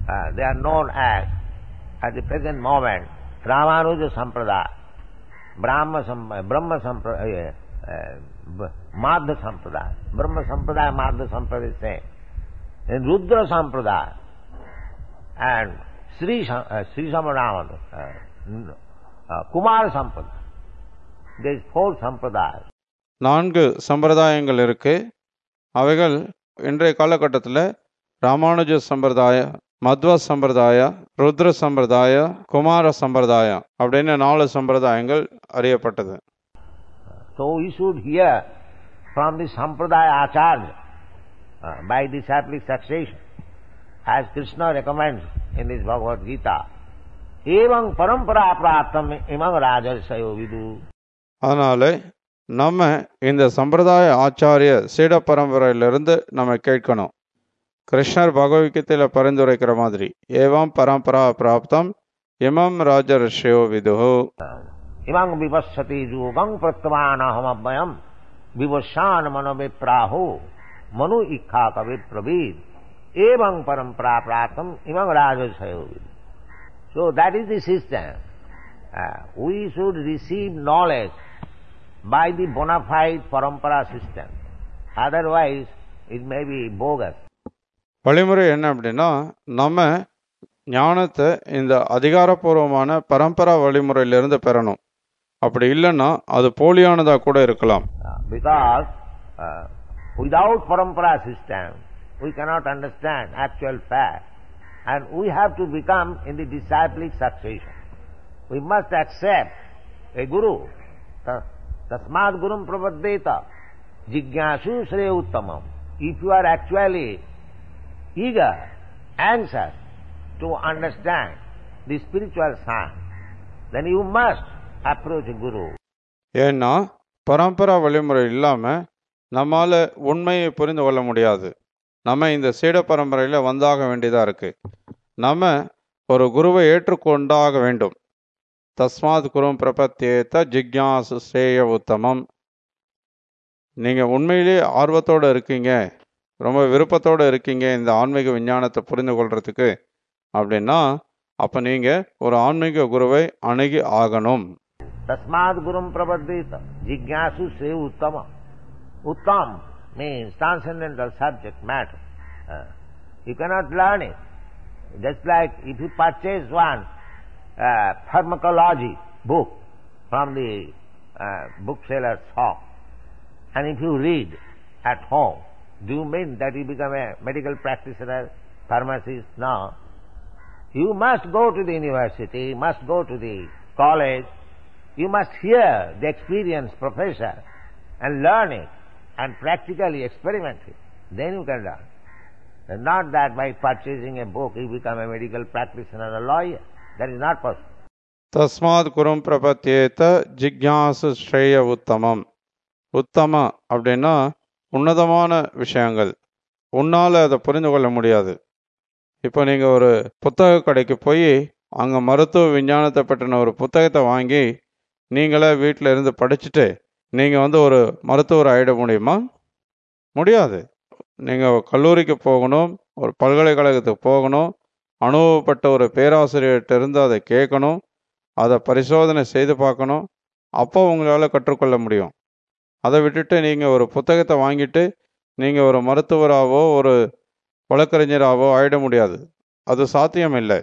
uh, they are known as, at the present moment, Ramanuja Sampradaya, Brahma Sampradaya, Brahma Sampradaya, uh, Madhya Sampradaya, Brahma Sampradaya, Madhya Sampradaya is same. And Rudra Sampradaya and Sri, uh, Sri Samarama, uh, uh, Kumar Sampradaya. There is four Sampradayas. நான்கு சம்பிரதாயங்கள் இருக்கு. அவைகள் இன்றைய காலகட்டத்தில் ராமானுஜ சம்பிரதாய, மத்வ சம்பிரதாய, ருத்ர சம்பிரதாய, குமார சம்பிரதாய அப்படின்னு நாலு சம்பிரதாயங்கள் அறியப்பட்டது. So we should hear from the Sampradaya Acharya uh, by disciplic succession, as Krishna recommends in this Bhagavad Gita. Evam parampara praptam imam rajarsayo vidu. அதனால நம்ம இந்த சம்பிரதாய ஆச்சாரிய சீட பரம்பரையிலிருந்து நம்ம கேட்கணும். கிருஷ்ணர் பகவத்கீதையில பரிந்துரைக்கிற மாதிரி ஏவம் பரம்பரா பிராப்தம் இமம் ராஜர்ஷியோ விதுஹு. இமம் விபஸ்ஸதி யோகம் பிரத்வானஹம் அவ்யயம் விவசான மனோவிப்ராஹோ மனு இக்கா கவி பிரவீத் ஏவம் பரம்பரா பிராப்தம் இமம் ராஜர்ஷியோ விது. So that is the system. Uh, we should receive knowledge by the bona fide parampara system. Otherwise, it may be bogus. வழிமுறை என்ன அப்படின்னா, நம்ம ஞானத்தை இந்த அதிகாரப்பூர்வமான பரம்பரா வழிமுறையிலிருந்து பெறணும். அப்படி இல்லைன்னா அது போலியானதா கூட இருக்கலாம். Because uh, without parampara system, we cannot understand actual fact. And we have to become in the disciplic succession. We must accept a guru. Tasmad gurum prapaddeta jignasu shreya uttamam. If you are actually eager, anxious to understand the spiritual science, then you must approach a guru. ஏன்னா பரம்பரா வழிமுறை இல்லாம நம்மால உண்மையை புரிந்து கொள்ள முடியாது. நம்ம இந்த சீட பரம்பரையில வந்தாக வேண்டியதா இருக்கு. நம்ம ஒரு குருவை ஏற்றுக்கொண்டாக வேண்டும். தஸ்மாத் குரும் பிரபத்தியேத ஜிக்யாசு ஸ்ரேய உத்தமம். நீங்கள் உண்மையிலே ஆர்வத்தோடு இருக்கீங்க, ரொம்ப விருப்பத்தோடு இருக்கீங்க இந்த ஆன்மீக விஞ்ஞானத்தை புரிந்து கொள்றதுக்கு அப்படின்னா, அப்போ நீங்கள் ஒரு ஆன்மீக குருவை அணுகி ஆகணும். தஸ்மாத் குரும் பிரபத்தியேத ஜிக்யாசு ஸ்ரேய உத்தமம். Uttam means transcendental subject matter. Uh, you cannot learn it. Just like if you purchase one uh, pharmacology book from the uh, bookseller's shop, and if you read at home, do you mean that you become a medical practitioner, pharmacist? No. You must go to the university, you must go to the college, you must hear the experienced professor and learn it and practically experiment it. Then you can learn. And not that by purchasing a book you become a medical practitioner or a lawyer. That is not possible. தஸ்மாத் குரும் பிரபத்தியேத ஜிக்யாசு ஸ்ரேய உத்தமம். உத்தம அப்படின்னா உன்னதமான விஷயங்கள். உன்னால் அதை புரிந்து கொள்ள முடியாது. இப்போ நீங்கள் ஒரு புத்தக கடைக்கு போய் அங்கே மருத்துவ விஞ்ஞானத்தை பற்றின ஒரு புத்தகத்தை வாங்கி நீங்களே வீட்டில் இருந்து படிச்சுட்டு நீங்கள் வந்து ஒரு மருத்துவர் ஆகிட முடியுமா? முடியாது. நீங்கள் கல்லூரிக்கு போகணும், ஒரு பல்கலைக்கழகத்துக்கு போகணும், அனுபவப்பட்ட ஒரு பேராசிரியர்கிட்ட இருந்து அதை கேட்கணும், அதை பரிசோதனை செய்து பார்க்கணும், அப்போ உங்களால் கற்றுக்கொள்ள முடியும். அதை விட்டுட்டு நீங்கள் ஒரு புத்தகத்தை வாங்கிட்டு நீங்கள் ஒரு மருத்துவராகவோ ஒரு வழக்கறிஞராகவோ ஆகிட முடியாது. அது சாத்தியம் இல்லை.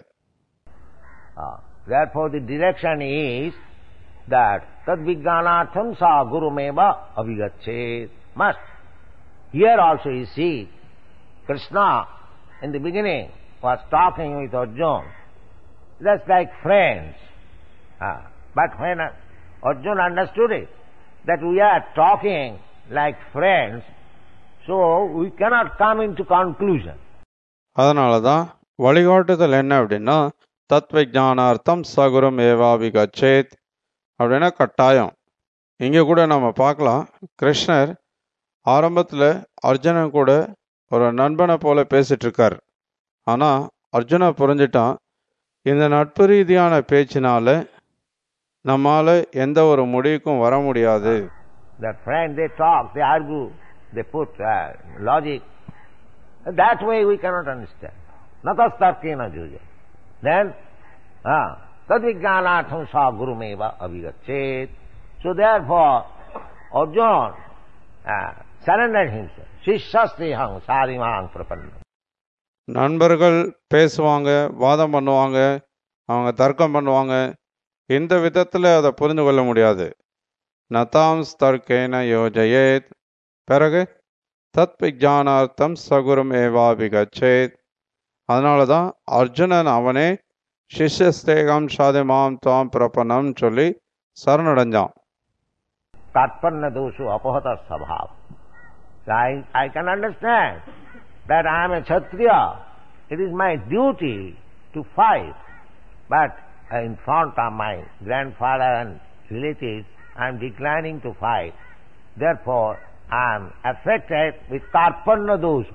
Therefore the direction is that tad vijnanatham sa gurumeva avigachet. Must. Here also you see Krishna in the beginning was talking with Arjuna just like friends. Uh, but when Arjuna understood it, that we are talking like friends, so we cannot come into conclusion. அதனால தான் வழிகாட்டுதல் என்ன அப்படின்னா, தத்விஜானார்த்தம் சகுரும் ஏவாபிகச்சேத் அப்படின்னா கட்டாயம். இங்கே கூட நம்ம பார்க்கலாம், கிருஷ்ணர் ஆரம்பத்தில் அர்ஜுனன் கூட ஒரு நண்பனை போல பேசிட்டு இருக்கார். ஆனால் அர்ஜுனா புரிஞ்சிட்டான், இந்த நட்பு ரீதியான பேச்சினால நம்மால எந்த ஒரு முடிவுக்கும் வர முடியாது. The friend, they talk, they argue, they put uh, logic. That way we cannot understand. natastarkena juja. Then, ah, tadvijnanatham sa gurumeva avigachet. So therefore, Arjuna uh, surrendered himself. Shishastehang sarimang prapanna. நண்பர்கள் பேசுவாங்க, வாதம் பண்ணுவாங்க, அவங்க தர்க்கம் பண்ணுவாங்க. இந்த விதத்தில் அதை புரிந்து கொள்ள முடியாது. நதாம் ஸ்தர்கேன யோஜயேத். பிறகு தத் விஜானார்த்தம் சகுரும் ஏவாபிகச்சேத். அதனால தான் அர்ஜுனன் அவனே சிஷ்யஸ்தேகம் சாதிமாம் தாம் பிரபன்னம் சொல்லி சரணடைஞ்சான். Tatpanna dosu apahata sabhav. I, I can understand that I am a Kshatriya. It is my duty to fight. But in front of my grandfather and relatives, I am declining to fight. Therefore, I am affected with Karpanna dosa.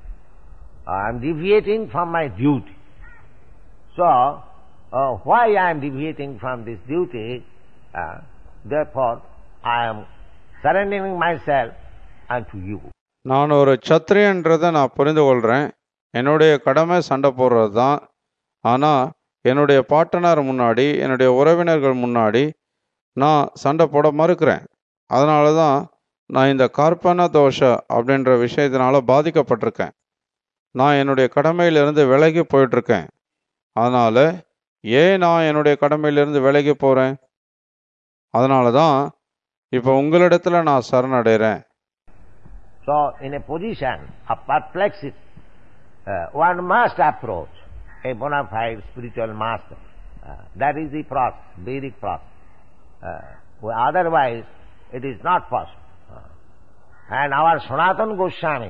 I am deviating from my duty. So, uh, why I am deviating from this duty? Uh, therefore, I am surrendering myself unto you. நான் ஒரு சத்திரியன்றதை நான் புரிந்து கொள்கிறேன். என்னுடைய கடமை சண்டை போடுறது தான். ஆனால் என்னுடைய பாட்டனார் முன்னாடி, என்னுடைய உறவினர்கள் முன்னாடி நான் சண்டை போட மறுக்கிறேன். அதனால தான் நான் இந்த கார்பன தோஷ அப்படின்ற விஷயத்தினால பாதிக்கப்பட்டிருக்கேன். நான் என்னுடைய கடமையிலிருந்து விலகி போயிட்டுருக்கேன். அதனால் ஏன் நான் என்னுடைய கடமையிலிருந்து விலகி போகிறேன்? அதனால தான் இப்போ உங்களிடத்துல நான் சரணடைகிறேன். So, in a position of perplexity, uh, one must approach a bona fide spiritual master. Uh, that is the process, Vedic process. Uh, otherwise, it is not possible. Uh, and our Sanatana Goswami,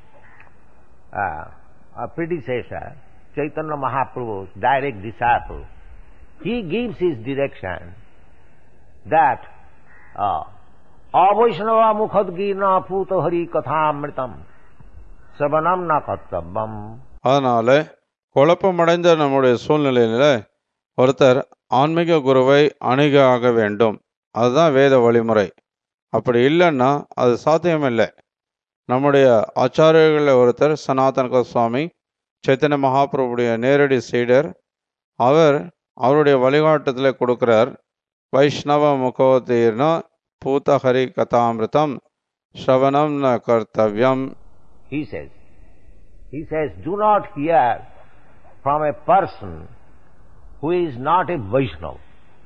uh, a predecessor, Chaitanya Mahaprabhu's direct disciple, he gives his direction that uh, Avaishnava mukhadgina puta hari kathamritam savanam na kattavam. அதனால குழப்பமடைந்த நம்முடைய சூழ்நிலையில் ஒருத்தர் ஆன்மீக குருவை அணுக ஆக வேண்டும். அதுதான் வேத வழிமுறை. அப்படி இல்லைன்னா அது சாத்தியமில்லை. நம்முடைய ஆச்சாரியர்களில் ஒருத்தர் சனாதன கோஸ்வாமி, சைத்தன்ய மகாபிரபுடைய நேரடி சீடர். அவர் அவருடைய வழிகாட்டத்தில் கொடுக்கிறார். வைஷ்ணவ முகோதீர்னா பூத ஹரி கதாமிருதம் ஸ்ரவணம் ந Kartavyam. He says, he says, do not hear from a person who is not a Vaishnava.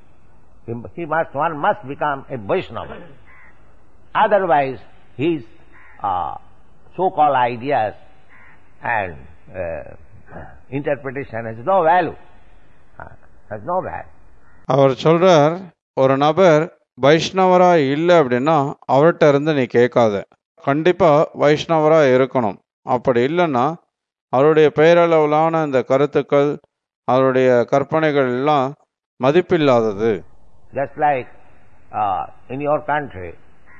He must, one must become a Vaishnava. Otherwise, his uh, so-called ideas and uh, interpretation has no value. Uh, has no value. அவர் சொல்றார், ஒரு நபர் வைஷ்ணவராக இல்லை அப்படின்னா அவர்கிட்ட இருந்து நீ கேட்காத. கண்டிப்பாக வைஷ்ணவராக இருக்கணும். அப்படி இல்லைன்னா அவருடைய பெயரளவிலான இந்த கருத்துக்கள், அவருடைய கற்பனைகள் எல்லாம் மதிப்பில்லாதது. Just like uh, in your country,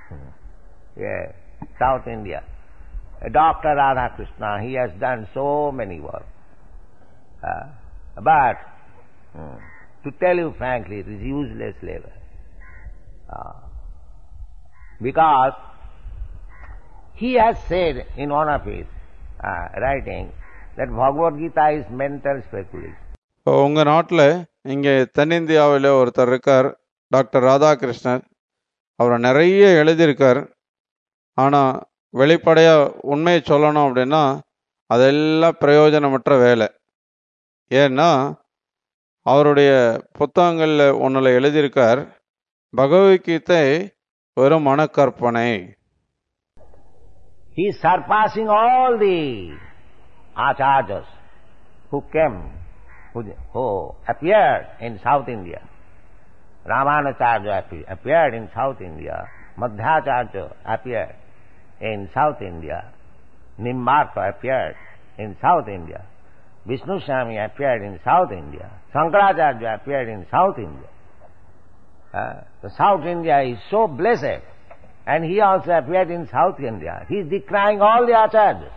yeah, South India, Doctor Radhakrishna, he has done so many work. Uh, but hmm, to tell you frankly, it is useless labor. Uh, because he has said in one of his uh, writings that Bhagavad Gita is mental speculation. உங்கள் நாட்டில் இங்கே தென்னிந்தியாவில் ஒருத்தர் இருக்கார், doctor Radhakrishnan. அவர் நிறைய எழுதியிருக்கார். ஆனால் வெளிப்படையாக உண்மையை சொல்லணும் அப்படின்னா அதெல்லாம் பிரயோஜனமற்ற வேலை. ஏன்னா அவருடைய புத்தகங்களில் ஒன்றில் எழுதியிருக்கார், பகவத்கீதை வெறும் மனக்கற்பனை. He is surpassing all the acharyas who came, who, who appeared in South India. Ramanacharya appeared in South India. Madhyacharya appeared in South India. Nimbarka appeared in South India. Vishnu Swami appeared in South India. Shankaracharya appeared in South India. Uh, the South India is so blessed, and he also appeared in South India. He is decrying all the acharyas.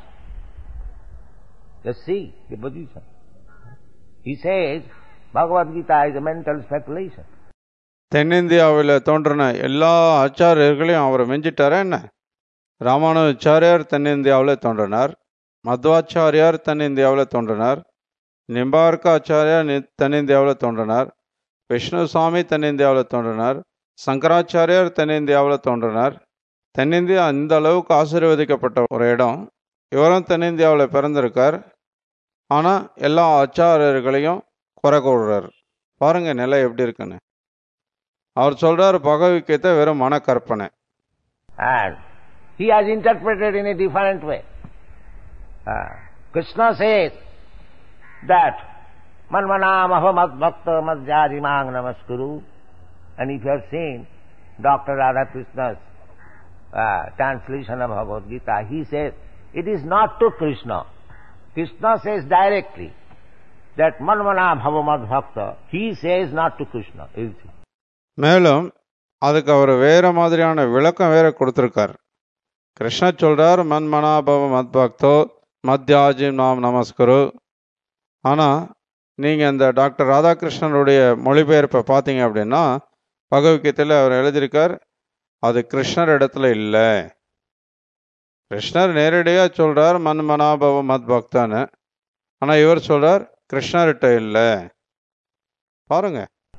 Just see the position. He says Bhagavad Gita is a mental speculation. தென்னிந்தியாவில் தோன்றின எல்லா ஆச்சாரியர்களையும் அவர் மிஞ்சிட்டாரா என்ன? ராமானுஜாச்சாரியார் தென்னிந்தியாவில் தோன்றினார், மத்வாச்சாரியார் தென்னிந்தியாவில் தோன்றினார், நிம்பார்க்காச்சாரியார் நி தென்னிந்தியாவில் தோன்றினார். விஷ்ணு சுவாமி தென்னிந்தியாவில் தோன்றினார். சங்கராச்சாரியார் தென்னிந்தியாவில் தோன்றினார். தென்னிந்தியா இந்த அளவுக்கு ஆசீர்வதிக்கப்பட்ட ஒரு இடம். இவரும் தென்னிந்தியாவில் பிறந்திருக்கார். ஆனால் எல்லா ஆச்சாரியர்களையும் குறை கூறுறார். பாருங்க நிலை எப்படி இருக்குன்னு. அவர் சொல்றார் பகவத்கீதை வெறும் மன கற்பனை. And he has interpreted in a different way. Uh, Krishna says that manmanamaha madbhakta madhyajimang namaskuru. And if you have seen Doctor Radhakrishna's uh, translation of Bhagavad Gita, he says it is not to Krishna. Krishna says directly that manmanamaha madbhakta. He says not to Krishna. மேலும் அதுக்கு அவர் வேற மாதிரியான விளக்கம் வேற கொடுத்திருக்கார். கிருஷ்ண சொல்றார் மன்மனாபவ மத்பக்தோ மத்யாஜிம் நாம் நமஸ்கரு. ஆனால் நீங்கள் இந்த டாக்டர் ராதாகிருஷ்ணனுடைய மொழிபெயர்ப்பை பார்த்தீங்க அப்படின்னா பகவத்கீதையில் அவர் எழுதியிருக்கார் அது கிருஷ்ணர் இடத்துல இல்லை. கிருஷ்ணர் நேரடியாக சொல்றார் மன்மனாபவ மத்பக்தான்னு. ஆனால் இவர் சொல்றார் கிருஷ்ணர்கிட்ட இல்லை. பாருங்க.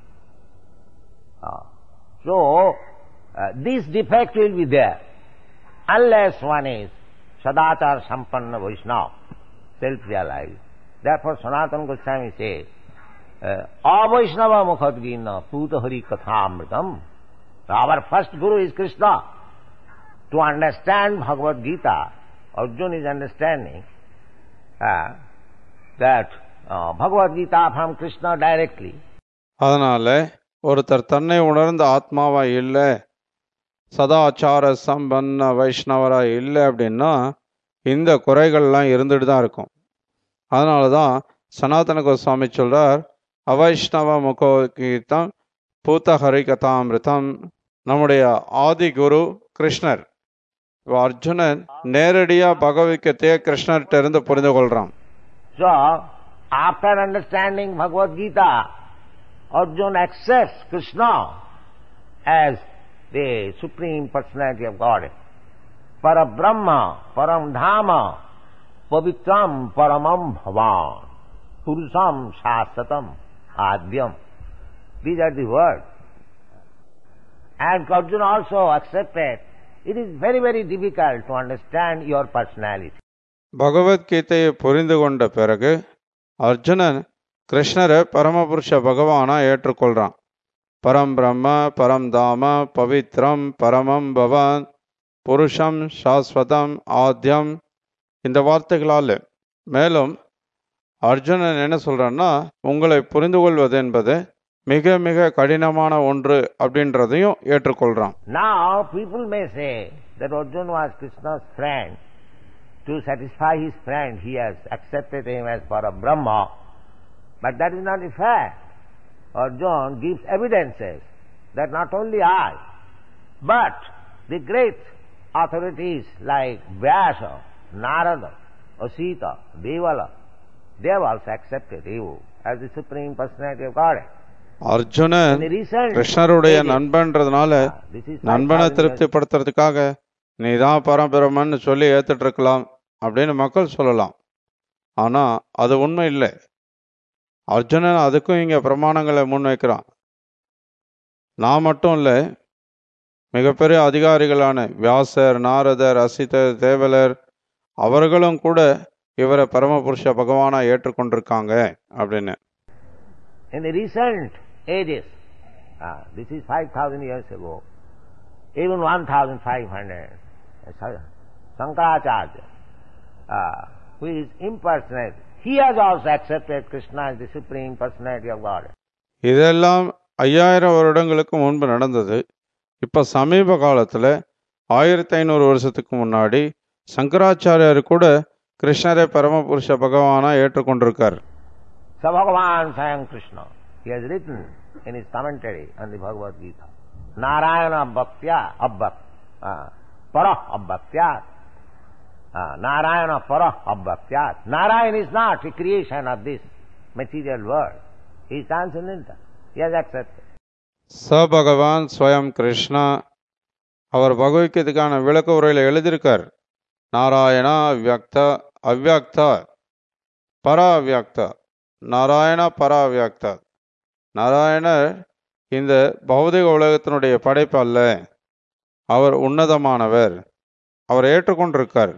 So, uh, this defect will be there unless one is sadachar sampanna Vaishnava, self-realized. Therefore, Sanatana Goswami says, Avaishnava mukhadgina puta hari kathamritam. Our first guru is Krishna. To understand Bhagavad Gita, Arjuna is understanding uh, that uh, Bhagavad Gita from Krishna directly. அதனால ஒருத்தர் தன்னை உணர்ந்த ஆத்மாவா இல்லை, சதாச்சார சம்பன்ன வைஷ்ணவரா இல்லை அப்படின்னா இந்த குறைகள்லாம் இருந்துட்டு தான் இருக்கும். அதனால தான் சனாதன கோஸ்வாமி சொல்றார் அவைஷ்ணவ முகோகீதம் பூத்த ஹரிகதாமிருதம். நம்முடைய ஆதி குரு கிருஷ்ணர். அர்ஜுனன் நேரடியா பகவத்கீதையை கிருஷ்ணர்கிட்ட இருந்து புரிந்து கொள்றான். So, after understanding Bhagavad Gita, Arjuna accepts Krishna as the Supreme Personality of God. Parabrahma, Paramdhama, Pavitram, Paramam Bhavan, Purusham, Shastatam, Adyam. These are the words. And Arjuna also accepted, it is very, very difficult to understand your personality. பகவத்கீதையை புரிந்து கொண்ட பிறகு அர்ஜுனன் கிருஷ்ணரை பரமபுருஷ பகவானா ஏற்றுக்கொள்றான். பரம் பிரம்ம, பரம் தாம, பவித்ரம், பரமம் பவான், புருஷம், சாஸ்வதம், ஆத்யம் இந்த வார்த்தைகளால். மேலும் அர்ஜுனன் என்ன சொல்றான்னா உங்களை புரிந்து கொள்வது என்பது மிக மிக கடினமான ஒன்று அப்படின்றதையும் ஏற்றுக்கொள்றான். Now people may say that Arjuna was Krishna's friend. To satisfy his friend, he has accepted him as Parabrahma. But that is not the fact. Arjuna gives evidences that not only I, but the great authorities like Vyasa, Narada, Asita, Devala, they have also accepted you as the Supreme Personality of God. Arjunan கிருஷ்ணருடைய நண்பன்றதுனால நண்பனை திருப்திப்படுத்துறதுக்காக நீ தான் பரபிரமன்னு சொல்லி ஏத்துட்டு இருக்கலாம் அப்படின்னு மக்கள் சொல்லலாம். ஆனா அது உண்மை இல்லை. அர்ஜுனன் அதுக்கும் இங்க பிரமாணங்களை முன்வைக்கிறான். நான் மட்டும் இல்லை, மிகப்பெரிய அதிகாரிகளான வியாசர், நாரதர், அசிதர், தேவலர் அவர்களும் கூட இவரை பரமபுருஷ பகவானா ஏற்றுக்கொண்டிருக்காங்க அப்படின்னு. In the recent ages, uh, this is five thousand years ago, even one thousand five hundred, Sankaracharya, uh, who is impersonate, he has also accepted Krishna as the Supreme Personality of God. இதெல்லாம் ஐயாயிரம் வருடங்களுக்கு முன்பு நடந்தது. இப்ப சமீப காலத்துல ஆயிரத்தி ஐநூறு வருஷத்துக்கு முன்னாடி சங்கராச்சாரியார் கூட கிருஷ்ணரை பரமபுருஷ பகவானா ஏற்றுக்கொண்டிருக்கார். So Bhagavan Swayam Krishna, he has written in his commentary on the Bhagavad Gita, Narayana Bhaktya Abbak, uh, Parah Abhaktya, uh, Narayana Parah Abhaktya. Narayana is not a creation of this material world. He is transcendental. He has accepted. ச பகவான் ஸ்வயம் கிருஷ்ணா அவர் பகவத்கீதைக்கான விளக்க உரையில் எழுதியிருக்கார். நாராயணா அவ்யக்த அவ்யக்த பர அவ்யக்த. நாராயண பராவியாக்தா. நாராயணர் இந்த பௌதிக உலகத்தினுடைய படைப்பு அல்ல, அவர் உன்னதமானவர், அவர் ஏற்றுக்கொண்டிருக்கார்.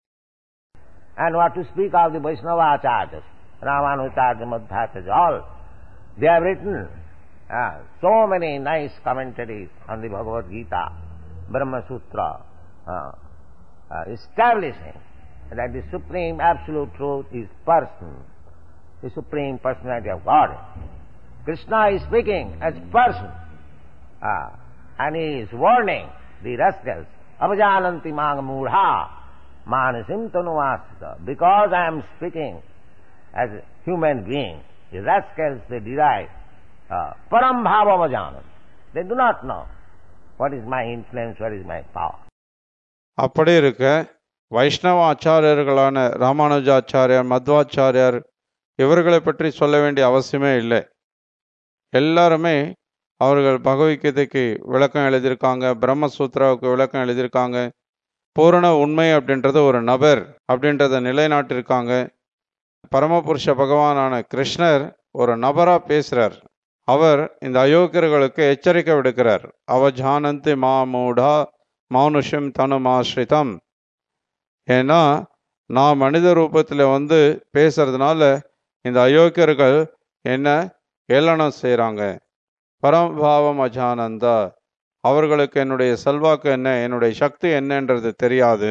And what to speak of the Vaishnava Acharyas, Ramanujacharya, Madhvacharya, all, they have written uh, so many nice commentaries on the Bhagavad Gita, Brahma Sutra, uh, uh, establishing that the supreme absolute truth is person, the supreme personality of God. Krishna is speaking as person, uh, and he is warning the rascals, avajananti mang mudha manasim tanuvasita. Because I am speaking as a human being, the rascals, they derive uh, param bhava avajananti. They do not know what is my influence, what is my power. அப்படி இருக்க வைஷ்ணவ ஆச்சாரியர்களான ராமானுஜாச்சாரியர், மத்வாச்சாரியர் இவர்களை பற்றி சொல்ல வேண்டிய அவசியமே இல்லை. எல்லாருமே அவர்கள் பகவத்கீதைக்கு விளக்கம் எழுதியிருக்காங்க, பிரம்மசூத்ராவுக்கு விளக்கம் எழுதியிருக்காங்க. பூரண உண்மை அப்படின்றது ஒரு நபர் அப்படின்றத நிலைநாட்டிருக்காங்க. பரமபுருஷ பகவானான கிருஷ்ணர் ஒரு நபரா பேசுறார். அவர் இந்த அயோக்கியர்களுக்கு எச்சரிக்கை விடுக்கிறார். அவஜானந்தி மாமூடா மானுஷம் தனுமாஸ்ரிதம். ஏன்னா நான் மனித ரூபத்தில் வந்து பேசுறதுனால இந்த அயோக்கியர்கள் என்ன ஏளனம் செய்கிறாங்க. பரமபாவம் அஜானந்தா, அவர்களுக்கு என்னுடைய செல்வாக்கு என்ன, என்னுடைய சக்தி என்னன்றது தெரியாது.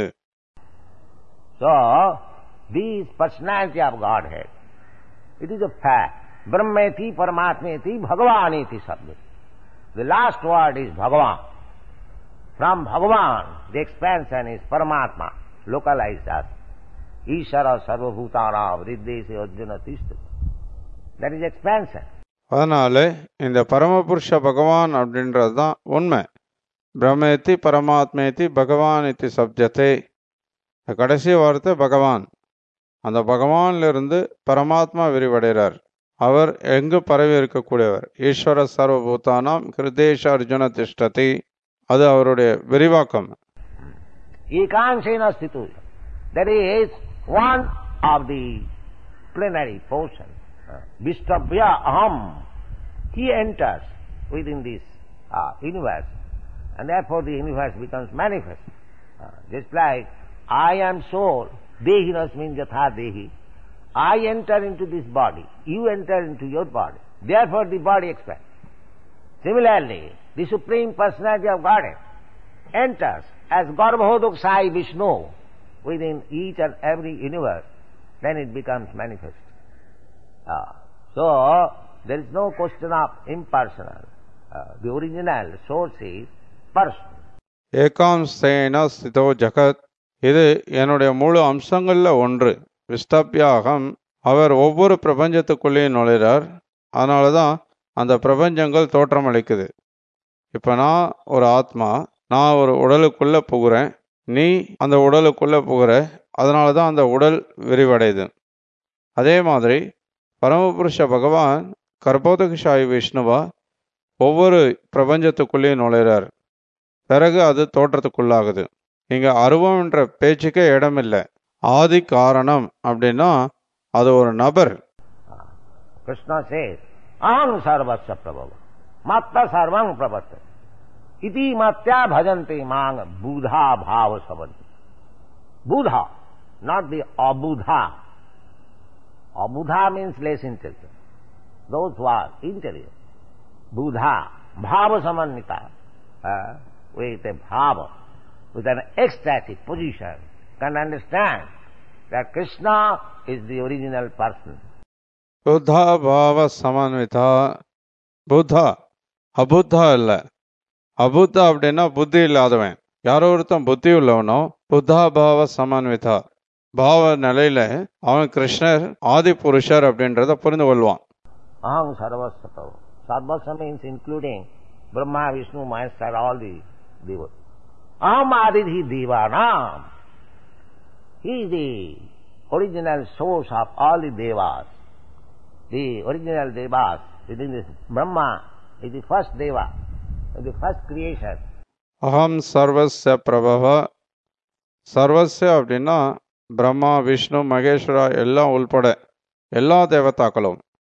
So, this personality of Godhead, it is a fact. Brahmeti, Paramatmeti, Bhagavaniti sabda. The last word is Bhagavan. From Bhagavan, the expansion is Paramatma, localized as Ishara Sarvabhutana Vriddesi Arjuna Tishta. That is expansion. அதனால இந்த பரமபுருஷ பகவான் அப்படின்றது தான் உண்மை. பிரம்மேத்தி பரமாத்மேத்தி பகவான் இத்தி சப்ஜத்தை. கடைசி வார்த்தை பகவான். அந்த பகவானிலிருந்து பரமாத்மா விரிவடைகிறார். அவர் எங்கு பரவி இருக்கக்கூடியவர். ஈஸ்வர சர்வபூதானாம் ஹிருதேஷ அர்ஜுன திஷ்டதி. அது அவருடைய விரிவாக்கம். Ekansena sthitu. That is one of the plenary portion. Vistabhya aham. He enters within this uh, universe, and therefore the universe becomes manifest. Uh, just like I am soul, dehinas means yatha dehi. I enter into this body, you enter into your body. Therefore the body expands. Similarly, the Supreme Personality of Godhead enters as Garbhodok Sai Vishnu within each and every universe. Then it becomes manifest. Uh, so, there is no question of impersonal. Uh, the original source is person. ஏகாம் சேன ஸ்திதோ ஜகத். இது என்னுடைய முழு அம்சங்களில் ஒன்று. விஸ்தப்யாகம். அவர் ஒவ்வொரு பிரபஞ்சத்துக்குள்ளேயும் நுழைகிறார். அதனால தான் அந்த பிரபஞ்சங்கள் தோற்றமளிக்குது. இப்போ நான் ஒரு ஆத்மா, நான் ஒரு உடலுக்குள்ளே புகுறேன், நீ அந்த உடலுக்குள்ளே புகுற, அதனால தான் அந்த உடல் விரிவடையுது. அதே மாதிரி பரமபுருஷ பகவான் கர்ப்போதகசாயி விஷ்ணுவா ஒவ்வொரு பிரபஞ்சத்துக்குள்ளேயும் நுழைகிறார். பிறகு அது தோற்றத்துக்குள்ளாகுது. இங்கே அருவம் என்ற பேச்சுக்கே இடமில்லை. ஆதி காரணம் அப்படின்னா அது ஒரு நபர். Krishna says, aham sarvasya prabhava, matta sarvam prabhatta, iti matya bhajante mang buddha bhava savanti. Buddha, not the abuddha. Abuddha means less intelligent. Those who are intelligent. Buddha, bhava samannita, uh, with a bhava, with an ecstatic position, can understand that Krishna is the original person. Buddha பாவ சமன்விதா. புத்தா அபுத்தா இல்லை. அபுத்தா அப்படின்னா புத்தி இல்லாதவன். யாரோ ஒருத்தன் புத்தி உள்ளவனோ புத்தா பாவ சமன்விதா. பாவ நிலையில அவன் கிருஷ்ணர் ஆதி புருஷர் அப்படின்றத புரிந்து கொள்வான். Aham sarvasya. Sarvasya means including Brahma, Vishnu, Maheshwar, all the devas. Aham adidhi devanam. He is the original source of all the devas. The original devas within this Brahma is the first deva, the first creation. அகம் சர்வஸ்ய பிரபவ. சர்வஸ்ய அப்படின்னா பிரம்மா, விஷ்ணு, மகேஸ்வரா எல்லாம் உள்பட எல்லா தேவதாக்களும்.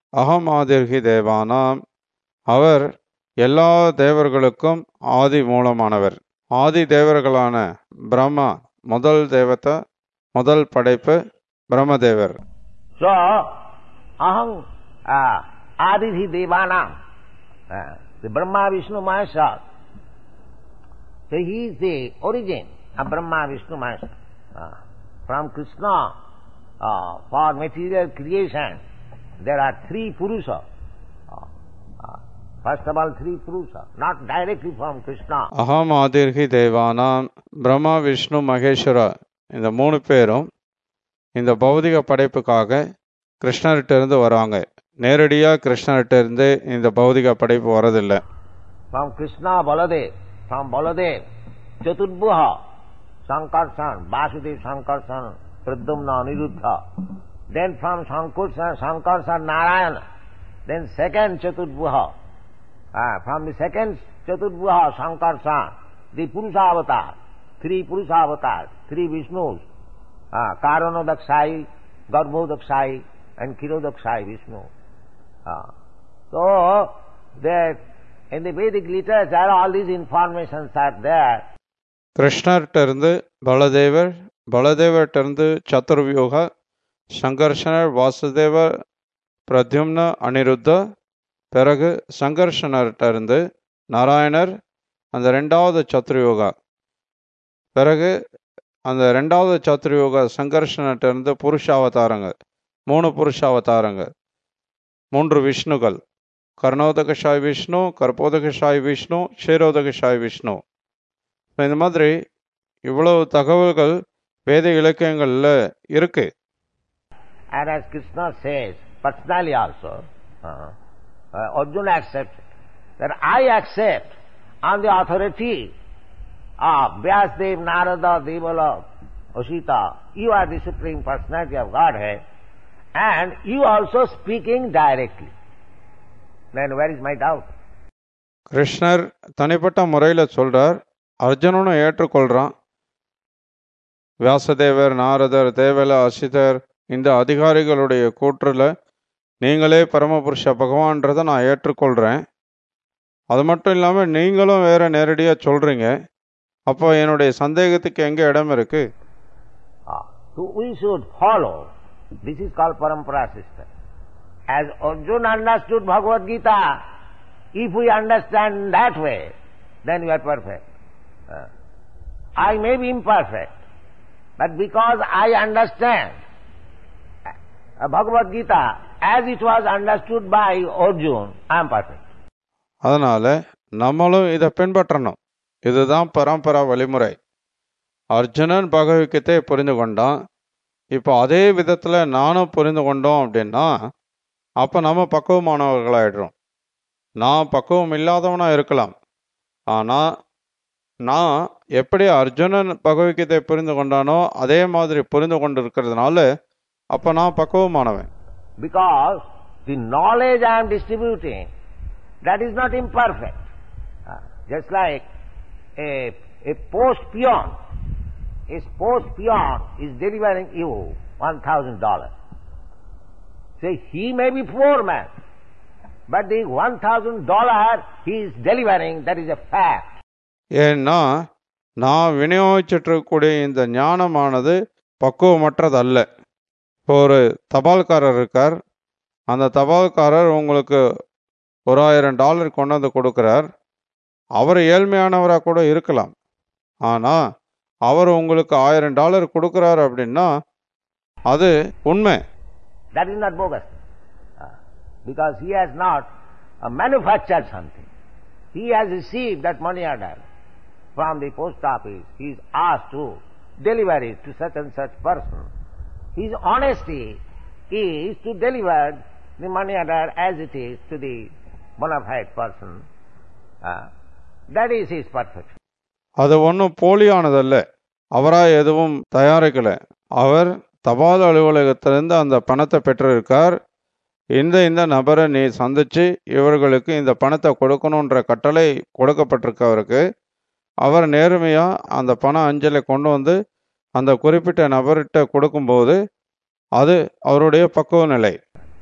அகம் ஆதிர்ஹி தேவானாம், அவர் எல்லா தேவர்களுக்கும் ஆதி மூலமானவர். ஆதி தேவர்களான பிரம்மா முதல் தேவதை, முதல் படைப்பு பிரம்மதேவர். So, aham uh, adidhi devanam, uh, the Brahma Vishnu Maheshwar. So he is the origin of Brahma Vishnu Maheshwar. Uh, from Krishna, uh, for material creation, there are three Purusha. Uh, uh, first of all, three Purusha, not directly from Krishna. அகம் ஆதிர்ஹி தேவானாம், பிரம்மா விஷ்ணு மகேஸ்வரா, இந்த மூணு பேரும் இந்த பௌதிக படைப்புக்காக கிருஷ்ணர்கிட்ட இருந்து வராங்க. நேரடியாக கிருஷ்ணர்கிட்ட இருந்து இந்த பௌதிக படைப்பு வரதில்லை. From Krishna Baladev, from Baladev, Chaturbhuha, Sankarsan, Vasudev Sankarsan, Pradyumna Aniruddha. Then from Sankarsan, Sankarsan Narayana. Then second Chaturbhuha. Uh, from the second Chaturbhuha Sankarsan, the Purusha avatar, three Purusha avatars, three Vishnus. Uh, Karanodakshai, Garbhodakshai and Kirodakshai Vishnu. Uh, so, that in the Vedic literature all these informations are there. கிருஷ்ணர்கிட்ட இருந்து பலதேவர், பலதேவர்கிட்ட இருந்து சதுர்வியூக, சங்கர்ஷனர், வாசுதேவர், பிரத்யும்ன, அனிருத்த, பிறகு சங்கர்ஷனர்கிட்ட இருந்து நாராயணர், அந்த ரெண்டாவது சத்ருயோகா, பிறகு அந்த ரெண்டாவது சத்ருயோக சங்கர்ஷன்கிட்ட இருந்து புருஷாவதாரங்கள், மூணு புருஷாவதாரங்கள், மூன்று விஷ்ணுகள், கர்ணோதகஷாய் விஷ்ணு, கற்போதகஷாய் விஷ்ணு, க்ஷீரோதகஷாய் விஷ்ணு. இந்த மாதிரி இவ்வளவு தகவல்கள் வேத இலக்கியங்கள்ல இருக்கு. And as Krishna says personally also, uh, uh, Arjuna accepts that I accept on the authority of Vyasadev, Narada, Devala, Asita, you are the Supreme Personality of Godhead, and you also speaking directly. Then where is my doubt? கிருஷ்ணர் தனிப்பட்ட முறையில் சொல்றார், அர்ஜுனனும் ஏற்றுக்கொள்றான். வியாசதேவர், நாரதர், தேவல, அசிதர் இந்த அதிகாரிகளுடைய கூற்றுல நீங்களே பரமபுருஷ பகவான்றதை நான் ஏற்றுக்கொள்றேன். அது மட்டும் இல்லாமல் நீங்களும் வேற நேரடியாக சொல்றீங்க. அப்போ என்னுடைய சந்தேகத்துக்கு எங்க இடம் இருக்கு? Ah, so we should follow. This is called parampara system. As Arjuna understood Bhagavad Gita, if we understand that way, then we are perfect. Uh, I may be imperfect, but because I understand uh, Bhagavad Gita as it was understood by Arjuna, I am perfect. அதனால நம்மளும் இதை பின்பற்றணும். இதுதான் பரம்பரா வழிமுறை. அர்ஜுனன் பகவத்கீதையை புரிந்து கொண்டான். இப்போ அதே விதத்தில் நானும் புரிந்து கொண்டோம் அப்படின்னா அப்போ நம்ம பக்குவமானவர்களாயிடுறோம். நான் பக்குவம் இல்லாதவனாக இருக்கலாம், ஆனால் நான் எப்படி அர்ஜுனன் பகவத்கீதையை புரிந்து கொண்டானோ அதே மாதிரி புரிந்து கொண்டு இருக்கிறதுனால அப்போ நான் பக்குவமானவன். Because the knowledge I am distributing, that is not imperfect. Uh, just like a, a post peon, a post peon is delivering you one thousand dollars. Say he may be poor man, but the one thousand dollars he is delivering, that is a fact. ஏன்னா நான் விநியோகிச்சுட்டு இருக்கக்கூடிய இந்த ஞானமானது பக்குவமற்றதல்ல. இப்போ ஒரு தபால்காரர் இருக்கார். அந்த தபால்காரர் உங்களுக்கு ஒரு ஆயிரம் டாலர் கொண்டு வந்து கொடுக்குறார். அவர் ஏழ்மையானவராக கூட இருக்கலாம், ஆனால் அவர் உங்களுக்கு ஆயிரம் டாலர் கொடுக்குறார் அப்படின்னா அது உண்மை. That is not bogus. Uh, because he has not uh, manufactured something. He has received that money order from the post office. He is asked to deliver it to such and such person. His honesty is to deliver the money order as it is to the bona fide person. Uh, that is his perfection. அது ஒன்றும் போலியானதல்ல. அவராக எதுவும் தயாரிக்கலை. அவர் தபால் அலுவலகத்திலிருந்து அந்த பணத்தை பெற்றிருக்கார். இந்த இந்த நபரை நீ சந்திச்சு இவர்களுக்கு இந்த பணத்தை கொடுக்கணுன்ற கட்டளை கொடுக்கப்பட்டிருக்கு அவருக்கு. அவர் நேர்மையாக அந்த பண அஞ்சலை கொண்டு வந்து அந்த குறிப்பிட்ட நபர்கிட்ட கொடுக்கும்போது அது அவருடைய பக்குவ நிலை.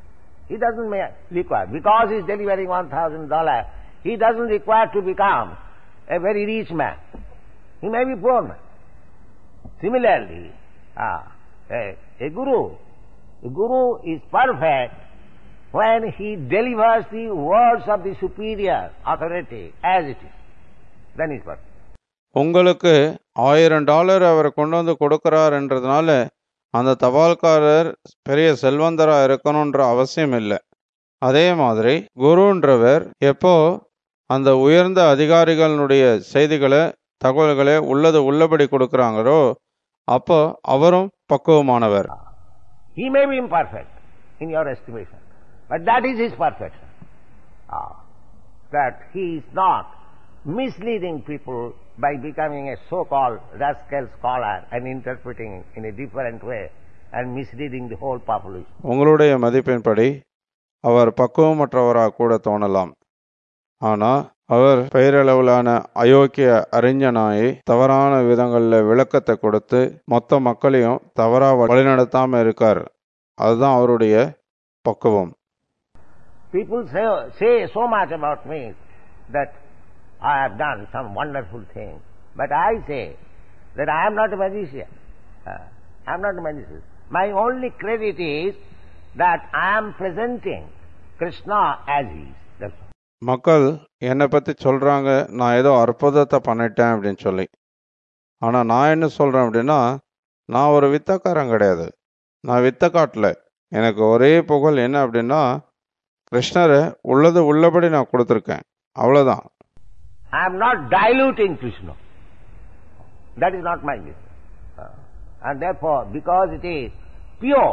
He doesn't require. Because he is delivering one thousand dollars, he doesn't require to become a very rich man. He may be poor man. Similarly, ah, a, a guru, a guru is perfect when he delivers the words of the superior authority as it is. Then he is perfect. உங்களுக்கு ஆயிரம் dollar அவர் கொண்டு வந்து கொடுக்குறாருன்றதுனால அந்த தபால்காரர் பெரிய செல்வந்தராக இருக்கணுன்ற அவசியம் இல்லை. அதே மாதிரி குருன்றவர் எப்போ அந்த உயர்ந்த அதிகாரிகளுடைய செய்திகளை தகவல்களை உள்ளது உள்ளபடி கொடுக்குறாங்களோ அப்போ அவரும் பக்குவமானவர். He may be imperfect in your estimation, but that is his perfection. Ah, that he is not misleading people by becoming a so-called rascal scholar and interpreting in a different way and misleading the whole population. உங்களுடைய மதிப்பின்படி அவர் பக்குவமற்றவராக கூட தோணலாம். ஆனால் அவர் பெயரளவிலான அயோக்கிய அறிஞனாய் தவறான விதங்களில் விளக்கத்தை கொடுத்து மொத்த மக்களையும் தவறாக வழிநடத்தாமல் இருக்கார். அதுதான் அவருடைய பக்குவம். People say, say so much about me that I have done some wonderful thing. But I say that I am not a magician. Uh, I am not a magician. My only credit is that I am presenting Krishna as he is. That's all. மக்கள் என்னை பற்றி சொல்கிறாங்க நான் ஏதோ அற்புதத்தை பண்ணிட்டேன் அப்படின்னு சொல்லி. ஆனால் நான் என்ன சொல்கிறேன் அப்படின்னா நான் ஒரு வித்தக்காரன் கிடையாது. நான் வித்த காட்டல. எனக்கு ஒரே புகழ் என்ன அப்படின்னா கிருஷ்ணரை உள்ளது உள்ளபடி நான் கொடுத்துருக்கேன். அவ்வளோதான். I am not diluting Krishna. That is not my business. Uh, and therefore, because it is pure,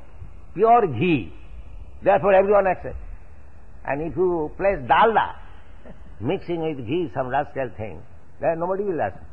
pure ghee, therefore everyone accepts. And if you place dalda, mixing with ghee some rascal thing, then nobody will accept.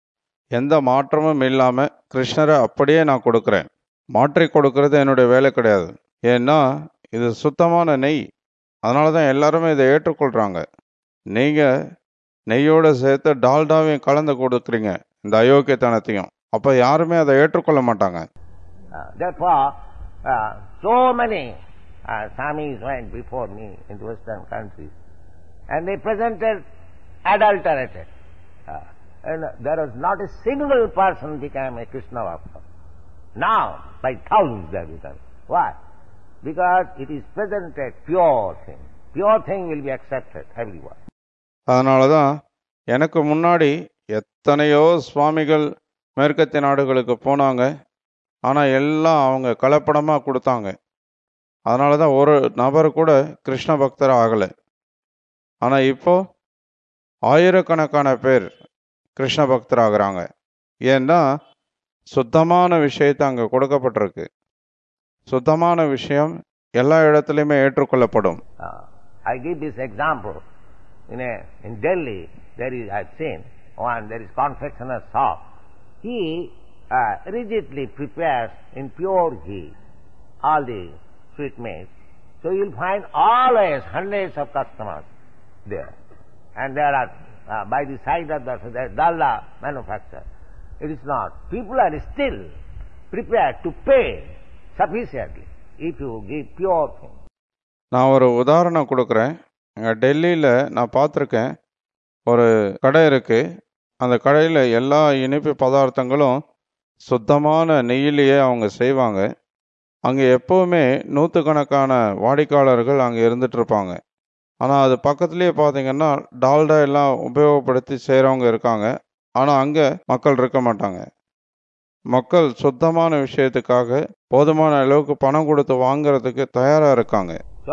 எந்த மாற்றமும் இல்லாமல் கிருஷ்ணரை அப்படியே நான் கொடுக்குறேன். மாற்றி கொடுக்கறது என்னுடைய வேலை கிடையாது. ஏன்னா இது சுத்தமான நெய். அதனால தான் எல்லாருமே இதை ஏற்றுக்கொள்கிறாங்க. நீங்கள் நெய்யோடு சேர்த்து டால்டாவையும் கலந்து கொடுக்குறீங்க இந்த அயோக்கியத்தனத்தையும். அப்போ யாருமே அதை ஏற்றுக்கொள்ள மாட்டாங்க. Therefore, uh, so many uh, Swamis went before me in the Western countries and they presented adulterated. Uh, and there was not a single person became a Krishna Bhakta. Now, by thousands they have become. Why? Because it is presented pure thing. Pure thing will be accepted everywhere. அதனால தான் எனக்கு முன்னாடி எத்தனையோ சுவாமிகள் மேற்கத்திய நாடுகளுக்கு போனாங்க. ஆனால் எல்லாம் அவங்க கலப்படமாக கொடுத்தாங்க. அதனால தான் ஒரு நபர் கூட கிருஷ்ண பக்தர் ஆகலை. ஆனால் இப்போ ஆயிரக்கணக்கான பேர் கிருஷ்ண பக்தர் ஆகிறாங்க. ஏன்னா சுத்தமான விஷயத்தை அங்கே கொடுக்கப்பட்டிருக்கு. சுத்தமான விஷயம் எல்லா இடத்துலையுமே ஏற்றுக்கொள்ளப்படும். I give this example. In, a, in Delhi, there is, I have seen one, there is confectioner shop. He uh, rigidly prepares in pure ghee all the sweetmeats. So you will find always hundreds of customers there. And there are, uh, by the side of the there dalda manufacture. It is not. People are still prepared to pay sufficiently if you give pure things. நான் ஒரு உதாரணம் கொடுக்குறேன். இங்கே டெல்லியில் நான் பார்த்துருக்கேன். ஒரு கடை இருக்குது. அந்த கடையில் எல்லா இனிப்பு பதார்த்தங்களும் சுத்தமான நெய்யிலேயே அவங்க செய்வாங்க. அங்கே எப்போவுமே நூற்றுக்கணக்கான வாடிக்கையாளர்கள் அங்கே இருந்துகிட்ருப்பாங்க. ஆனால் அது பக்கத்துலேயே பார்த்தீங்கன்னா டால்டா எல்லாம் உபயோகப்படுத்தி செய்கிறவங்க இருக்காங்க. ஆனால் அங்கே மக்கள் இருக்க மாட்டாங்க. மக்கள் சுத்தமான விஷயத்துக்காக போதுமான அளவுக்கு பணம் கொடுத்து வாங்கிறதுக்கு தயாராக இருக்காங்க. So,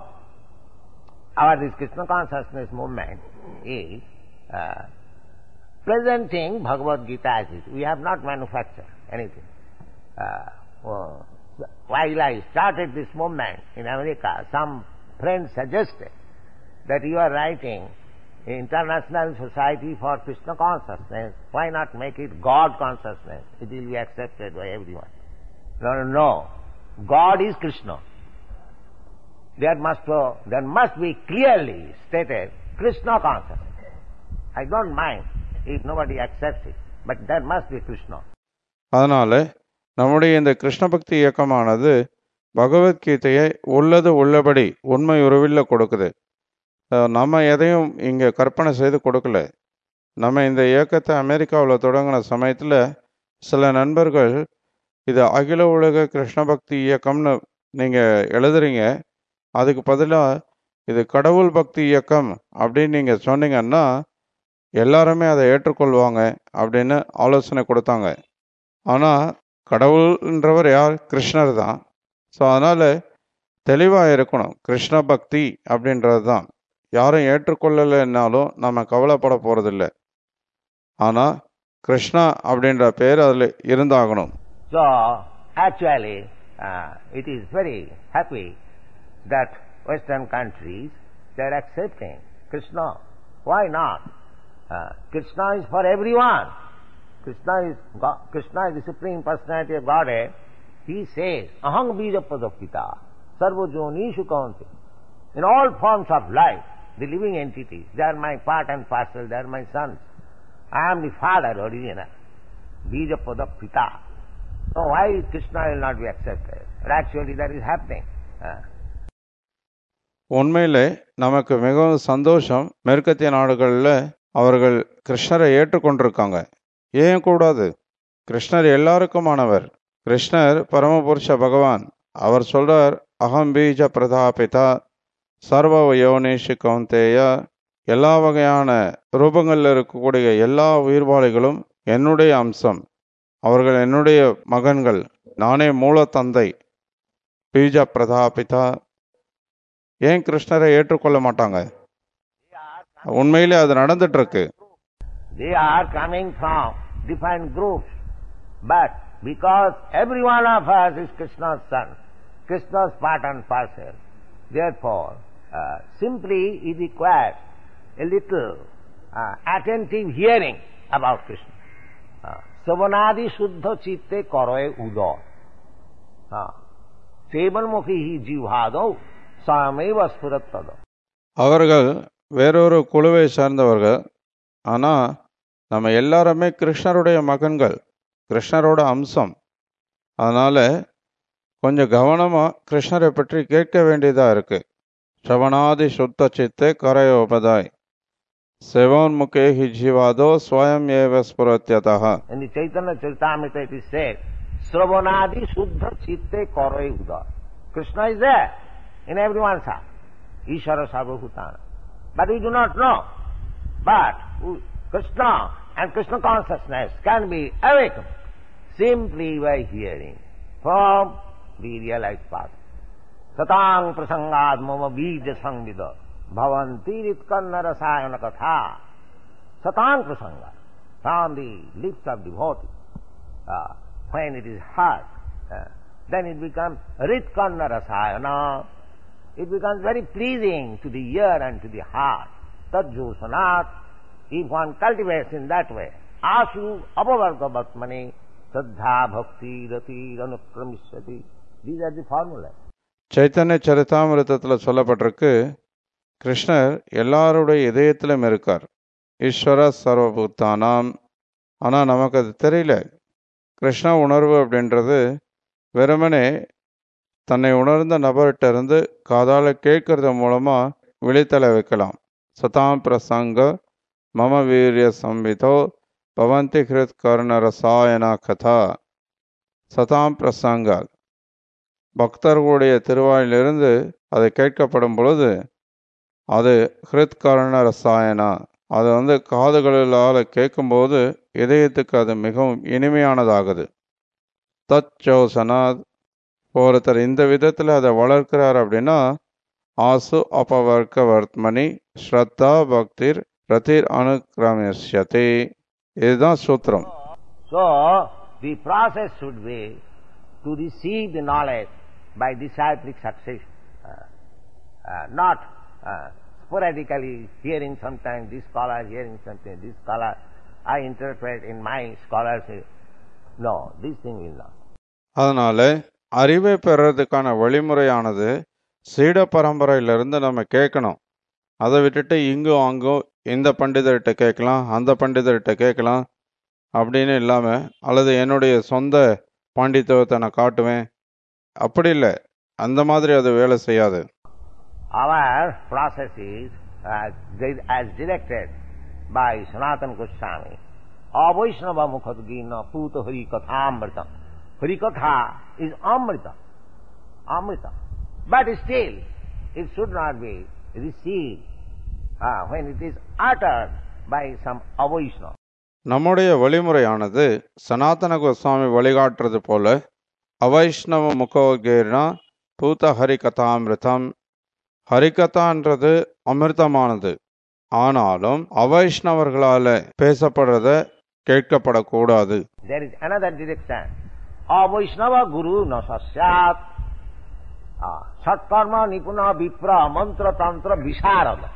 our this Krishna consciousness movement is uh, presenting Bhagavad Gita as it. We have not manufactured anything. Uh, well, while I started this movement in America, some friends suggested that you are writing International Society for Krishna Consciousness. Why not make it God Consciousness? It will be accepted by everyone. No, no, no. God is Krishna. There must, uh, there must be clearly stated Krishna consciousness. I don't mind if nobody accepts it, but there must be Krishna. அதனால நம்முடைய இந்த கிருஷ்ண பக்தி இயக்கமானது பகவத்கீதையை உள்ளது உள்ளபடி உண்மை உருவில் கொடுக்குது. நம்ம எதையும் இங்கே கற்பனை செய்து கொடுக்கல. நம்ம இந்த இயக்கத்தை அமெரிக்காவில் தொடங்கின சமயத்தில் சில நண்பர்கள் இது அகில உலக கிருஷ்ண பக்தி இயக்கம்னு நீங்கள் எழுதுறீங்க, அதுக்கு பதிலாக இது கடவுள் பக்தி இயக்கம் அப்படின்னு நீங்கள் சொன்னீங்கன்னா எல்லாருமே அதை ஏற்றுக்கொள்வாங்க அப்படின்னு ஆலோசனை கொடுத்தாங்க. ஆனால் கடவுள்ன்றவர் யார்? கிருஷ்ணர் தான். ஸோ அதனால் தெளிவாக இருக்கணும். கிருஷ்ண பக்தி அப்படின்றது தான். யாரும் ஏற்றுக்கொள்ளலைன்னாலும் நம்ம கவலைப்பட போகிறதில்ல. ஆனால் கிருஷ்ணா அப்படின்ற பேர் அதில் இருந்தாகணும். So actually uh, it is very happy that Western countries they are accepting Krishna. Why not? Uh, Krishna is for everyone. Krishna is God, Krishna is the Supreme Personality of Godhead. He says, Aham bija padapita sarva jonishu kaunte. In all forms of life, the living entities, they are my part and parcel, they are my sons. I am the father original. Bija padapita. So why Krishna will not be accepted? But actually that is happening. Uh. உண்மையிலே நமக்கு மிகவும் சந்தோஷம். மேற்கத்திய நாடுகளில் அவர்கள் கிருஷ்ணரை ஏற்றுக்கொண்டிருக்காங்க. ஏன் கூடாது? கிருஷ்ணர் எல்லாருக்குமானவர். கிருஷ்ணர் பரமபுருஷ பகவான். அவர் சொல்றார், அகம் பீஜ பிரதாபிதா சர்வ யோனிஷு கௌந்தேய. எல்லா வகையான ரூபங்களில் இருக்கக்கூடிய எல்லா உயிர்வாளிகளும் என்னுடைய அம்சம். அவர்கள் என்னுடைய மகன்கள். நானே மூல தந்தை. பீஜ பிரதாபிதா. ஏன் கிருஷ்ணரை ஏற்றுக்கொள்ள மாட்டாங்க? உண்மையிலே அது நடந்துட்டு இருக்கு. They are coming from different groups, but because every one of us is Krishna's son, Krishna's part and parcel, therefore uh, simply it requires a little uh, attentive hearing about Krishna. Savanadi Shuddha Chitte Karoe Udo. Sevanmukhi hi jivhado sameva spurattado. அவர்கள் வேறொரு குழுவை சார்ந்தவர்கள். ஆனால் நம்ம எல்லாருமே கிருஷ்ணருடைய மகன்கள், கிருஷ்ணரோட அம்சம். அதனால் கொஞ்சம் கவனமாக கிருஷ்ணரை பற்றி கேட்க வேண்டியதாக இருக்குது. ஸ்ரவணாதி சுத்த சித்தே கரையோபதாய் செவோன்முகே ஹி ஜீவாதோ ஸ்வயம் ஏவ ஸ்புரத்யதஹ. In the Chaitanya Charitamrita it is said, Sravanadi Shuddha Chitte Karoe Uda. Krishna is there in everyone's heart. Ishvara Sarvabhutana. But we do not know. But Krishna and Krishna consciousness can be awakened simply by hearing from the realized path. Satang prasangad mama bija sangvida bhavanti ritkanna rasayana katha. Satang prasangad, from the lips of devotee, uh, when it is heard, uh, then it becomes ritkanna rasayana. It becomes very pleasing to the ear and to the heart. Tadjosanat, if one cultivates in that way, ashu apavarga bhatmani saddha bhakti rati anukramishyati. These are the formulas. Chaitanya சரிதாமிருத்தத்தில் சொல்லப்பட்டிருக்கு, கிருஷ்ணர் எல்லாருடைய இதயத்திலும் இருக்கார். ஈஸ்வர சர்வபூத்தானாம். ஆனால் நமக்கு அது தெரியல. கிருஷ்ண உணர்வு அப்படின்றது வெறுமனே தன்னை உணர்ந்த நபர்கிட்ட இருந்து காதால் கேட்கறது மூலமாக விழித்தலை வைக்கலாம். சதாம் பிரசங்க மம வீரிய சம்விதோ பவந்தி ஹிருத் கர்ண ரசாயனா கதா. சதாம் பிரசங்க பக்தர்களுடைய திருவாயிலிருந்து அது கேட்கப்படும் பொழுது அது ஹிருத் கர்ண ரசாயனா, அது வந்து காதுகளால் கேட்கும்போது இதயத்துக்கு அது மிகவும் இனிமையானதாகுது. தச்சோசனாத், ஒருத்தர் இந்த விதத்தில் அதை வளர்க்கிறார் அப்படின்னா ஆசு அபவர்க்க வர்த்மனி ஸ்ரத்தா பக்திர் ரதிர் அனுக்கிரமிஷ்யதே. இதுதான் சூத்திரம். So the process should be to receive the knowledge by disciplic succession, uh, uh, not uh, sporadically hearing sometimes this scholar, hearing something this scholar, I interpret in my scholarship. No, this thing will not. அதனால அறிவை பெறறதுக்கான வழிமுறையானது சீட பரம்பரையிலிருந்து நம்ம கேட்கணும். அதை விட்டுட்டு இங்கும் அங்கும் இந்த பண்டிதர்கிட்ட கேட்கலாம், அந்த பண்டிதர்கிட்ட கேட்கலாம் அப்படின்னு இல்லாமல், அல்லது என்னுடைய சொந்த பாண்டித்துவத்தை நான் காட்டுவேன் அப்படி இல்லை. அந்த மாதிரி அது வேலை செய்யாது. Our process is uh, as directed by Sanatana Goswami. Avaishnava mukhadgina puta hari kathamrita. Hari katha is amrita. Amrita. But still, it should not be received uh, when it is uttered by some avaishnava. நம்முடைய வழிமுறையானது சனாதன கோஸ்வாமி வழிகாட்டுறது போல அவைஷ்ணவ முகோகேர்னா பூத ஹரிகதாமிருதம். ஹரிகதான்றது அமிர்தமானது. ஆனாலும் அவைஷ்ணவர்களால பேசப்படுறத கேட்கப்படக்கூடாது. There is another direction. Avaishnava guru na sasyat. Satkarma nipuna vipra mantra tantra visharada.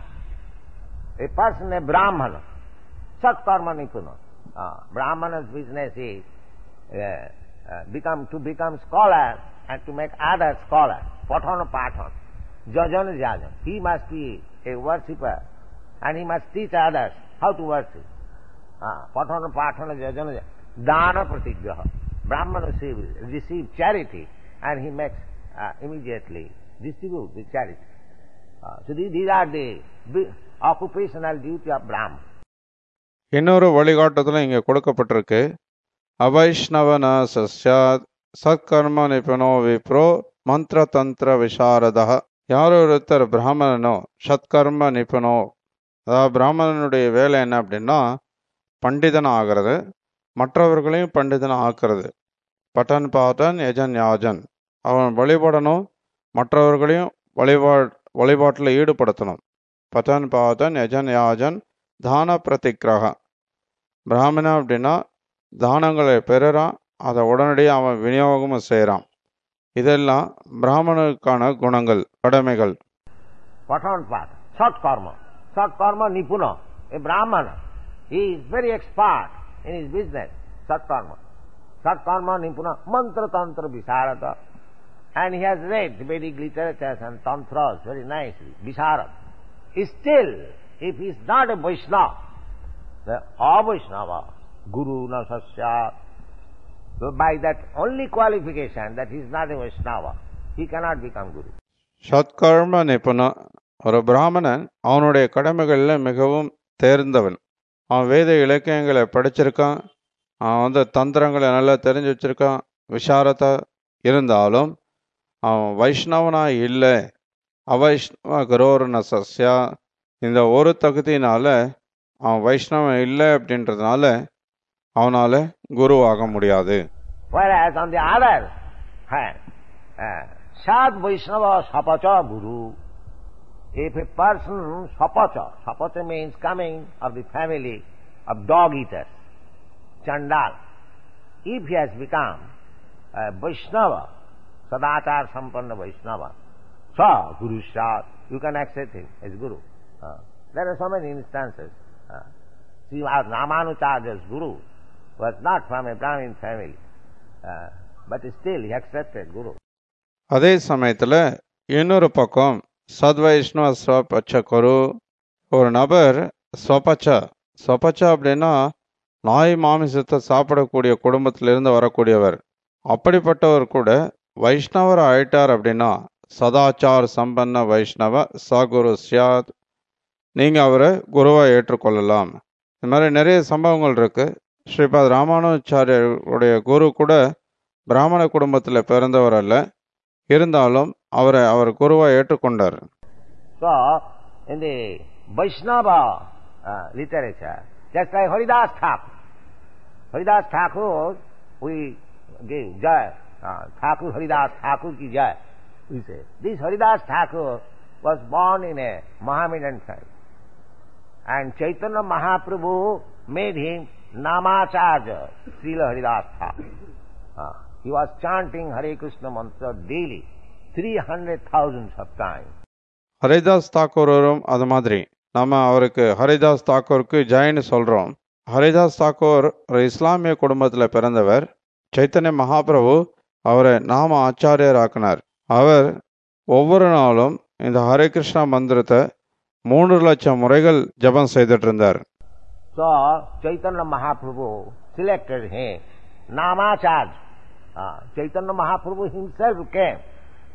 A person, a brahmana, satkarma nipuna. Brahmana's business is uh, uh, become to become scholar and to make others scholars. Pathana pathana. Jajana jajana. He must be a worshipper and he must teach others how to worship. Pathana pathana jajana jajana. Dana pratigyaha. Brahmana receives receive charity and he makes uh, immediately distribute the charity. Uh, so these, these are the occupational duty of Brahman. இன்னொரு வழிகாட்டுதல இங்க கொடுக்கப்பட்டிருக்கு. அவைஷ்ணவன சஸ்யாத் சத்கர்ம நிபுணோ விப்ரோ மந்திர தந்திர விசாரதா. யார் ஒருத்தர் பிராமணனோ சத்கர்ம நிபுணோ, அதாவது பிராமணனுடைய வேலை என்ன அப்படின்னா பண்டிதன் ஆகிறது, மற்றவர்களையும் பண்டிதன் ஆக்குறது. பட்டன் பாட்டன் யஜன் யாஜன். அவன் வழிபடணும், மற்றவர்களையும் வழிபா வழிபாட்டில் ஈடுபடுத்தணும். பட்டன் பாட்டன் யஜன் யாஜன் தான பிரதிகிரக. பிராமணன் அப்படின்னா தானங்களை பெறுறான், அதை உடனடியாக அவன் விநியோகமும் செய்கிறான். இதெல்லாம் பிராமணனுக்கான குணங்கள், கடமைகள். பட்டன் பாட்டன் சத்கர்மா. Satkarma nipuna, a brahmana, he is very expert in his business, Satkarma. Satkarma nipuna, mantra tantra visharada. And he has read the Vedic literatures and tantras very nicely, visharada. Still, if he is not a Vaishnava, the Avaishnava, Guru na sasya, so by that only qualification that he is not a Vaishnava, he cannot become Guru. Satkarma nipuna. ஒரு பிராமணன் அவனுடைய கடமைகளில் மிகவும் தேர்ந்தவன். அவன் வேத இலக்கியங்களை படிச்சிருக்கான், அவன் வந்து தந்திரங்களை நல்லா தெரிஞ்சு வச்சிருக்கான், விஷாரதா. இருந்தாலும் அவன் வைஷ்ணவனா இல்லை. அவைஷ்ணவ குரோர்ன சஸ்யா. இந்த ஒரு தகுதியினால அவன் வைஷ்ணவன் இல்லை அப்படின்றதுனால அவனால குருவாக முடியாது. Whereas on the other hand, uh, Sad Vaishnava Sapacha Guru. If a person, sapacha, sapacha means coming of the family of dog eaters, Chandal, if he has become a Vaishnava, Sadachar Sampanna Vaishnava, Sa Guru Shat, you can accept him as Guru. Uh, there are so many instances. Uh, see, as Ramanujarya's Guru was not from a Brahmin family, uh, but still he accepted Guru. அதே சமயத்தில் இன்னொரு பக்கம் சத்வைஷ்ணவ ஸ்வபச்ச குரு. ஒரு நபர் ஸ்வபச்சா. ஸ்வபச்சா அப்படின்னா நாய் மாமிசத்தை சாப்பிடக்கூடிய குடும்பத்திலிருந்து வரக்கூடியவர். அப்படிப்பட்டவர் கூட வைஷ்ணவர் ஆயிட்டார் அப்படின்னா சதாச்சார் சம்பன்ன வைஷ்ணவ சகுரு சியாத், நீங்கள் அவரை குருவாக ஏற்றுக்கொள்ளலாம். இந்த மாதிரி நிறைய சம்பவங்கள் இருக்கு. ஸ்ரீபாத் ராமானுஜாரியருடைய குரு கூட பிராமண குடும்பத்தில் பிறந்தவர் அல்ல, இருந்தாலும் அவரை அவர் குருவா ஏற்றுக்கொண்டார். So in the Vaishnava uh, literature, just like Haridas Thakur, Haridas Thakur, we give Jai, uh, Thakur Haridas Thakur ki Jai, we say. This Haridas Thakur was born in a Mohammedan family, and Chaitanya Mahaprabhu made him Namacharya, Srila Haridas Thakur. Uh, he was chanting Hare Krishna mantra daily, three hundred thousand of times. Haridas தாக்கூரும் அது மாதிரி நம்ம அவருக்கு ஹரிதாஸ் தாக்கூருக்கு ஜெயின்னு சொல்கிறோம். ஹரிதாஸ் தாக்கூர் ஒரு இஸ்லாமிய குடும்பத்தில் பிறந்தவர். சைத்தன்ய மகாபிரபு அவரை நாம ஆச்சாரியர் ஆக்கினார். அவர் ஒவ்வொரு நாளும் இந்த ஹரே கிருஷ்ணா மந்திரத்தை மூன்று லட்சம் முறைகள் ஜபம் செய்துட்டு இருந்தார். So Chaitanya Mahaprabhu selected him Namacharya. Uh, Chaitanya Mahaprabhu himself came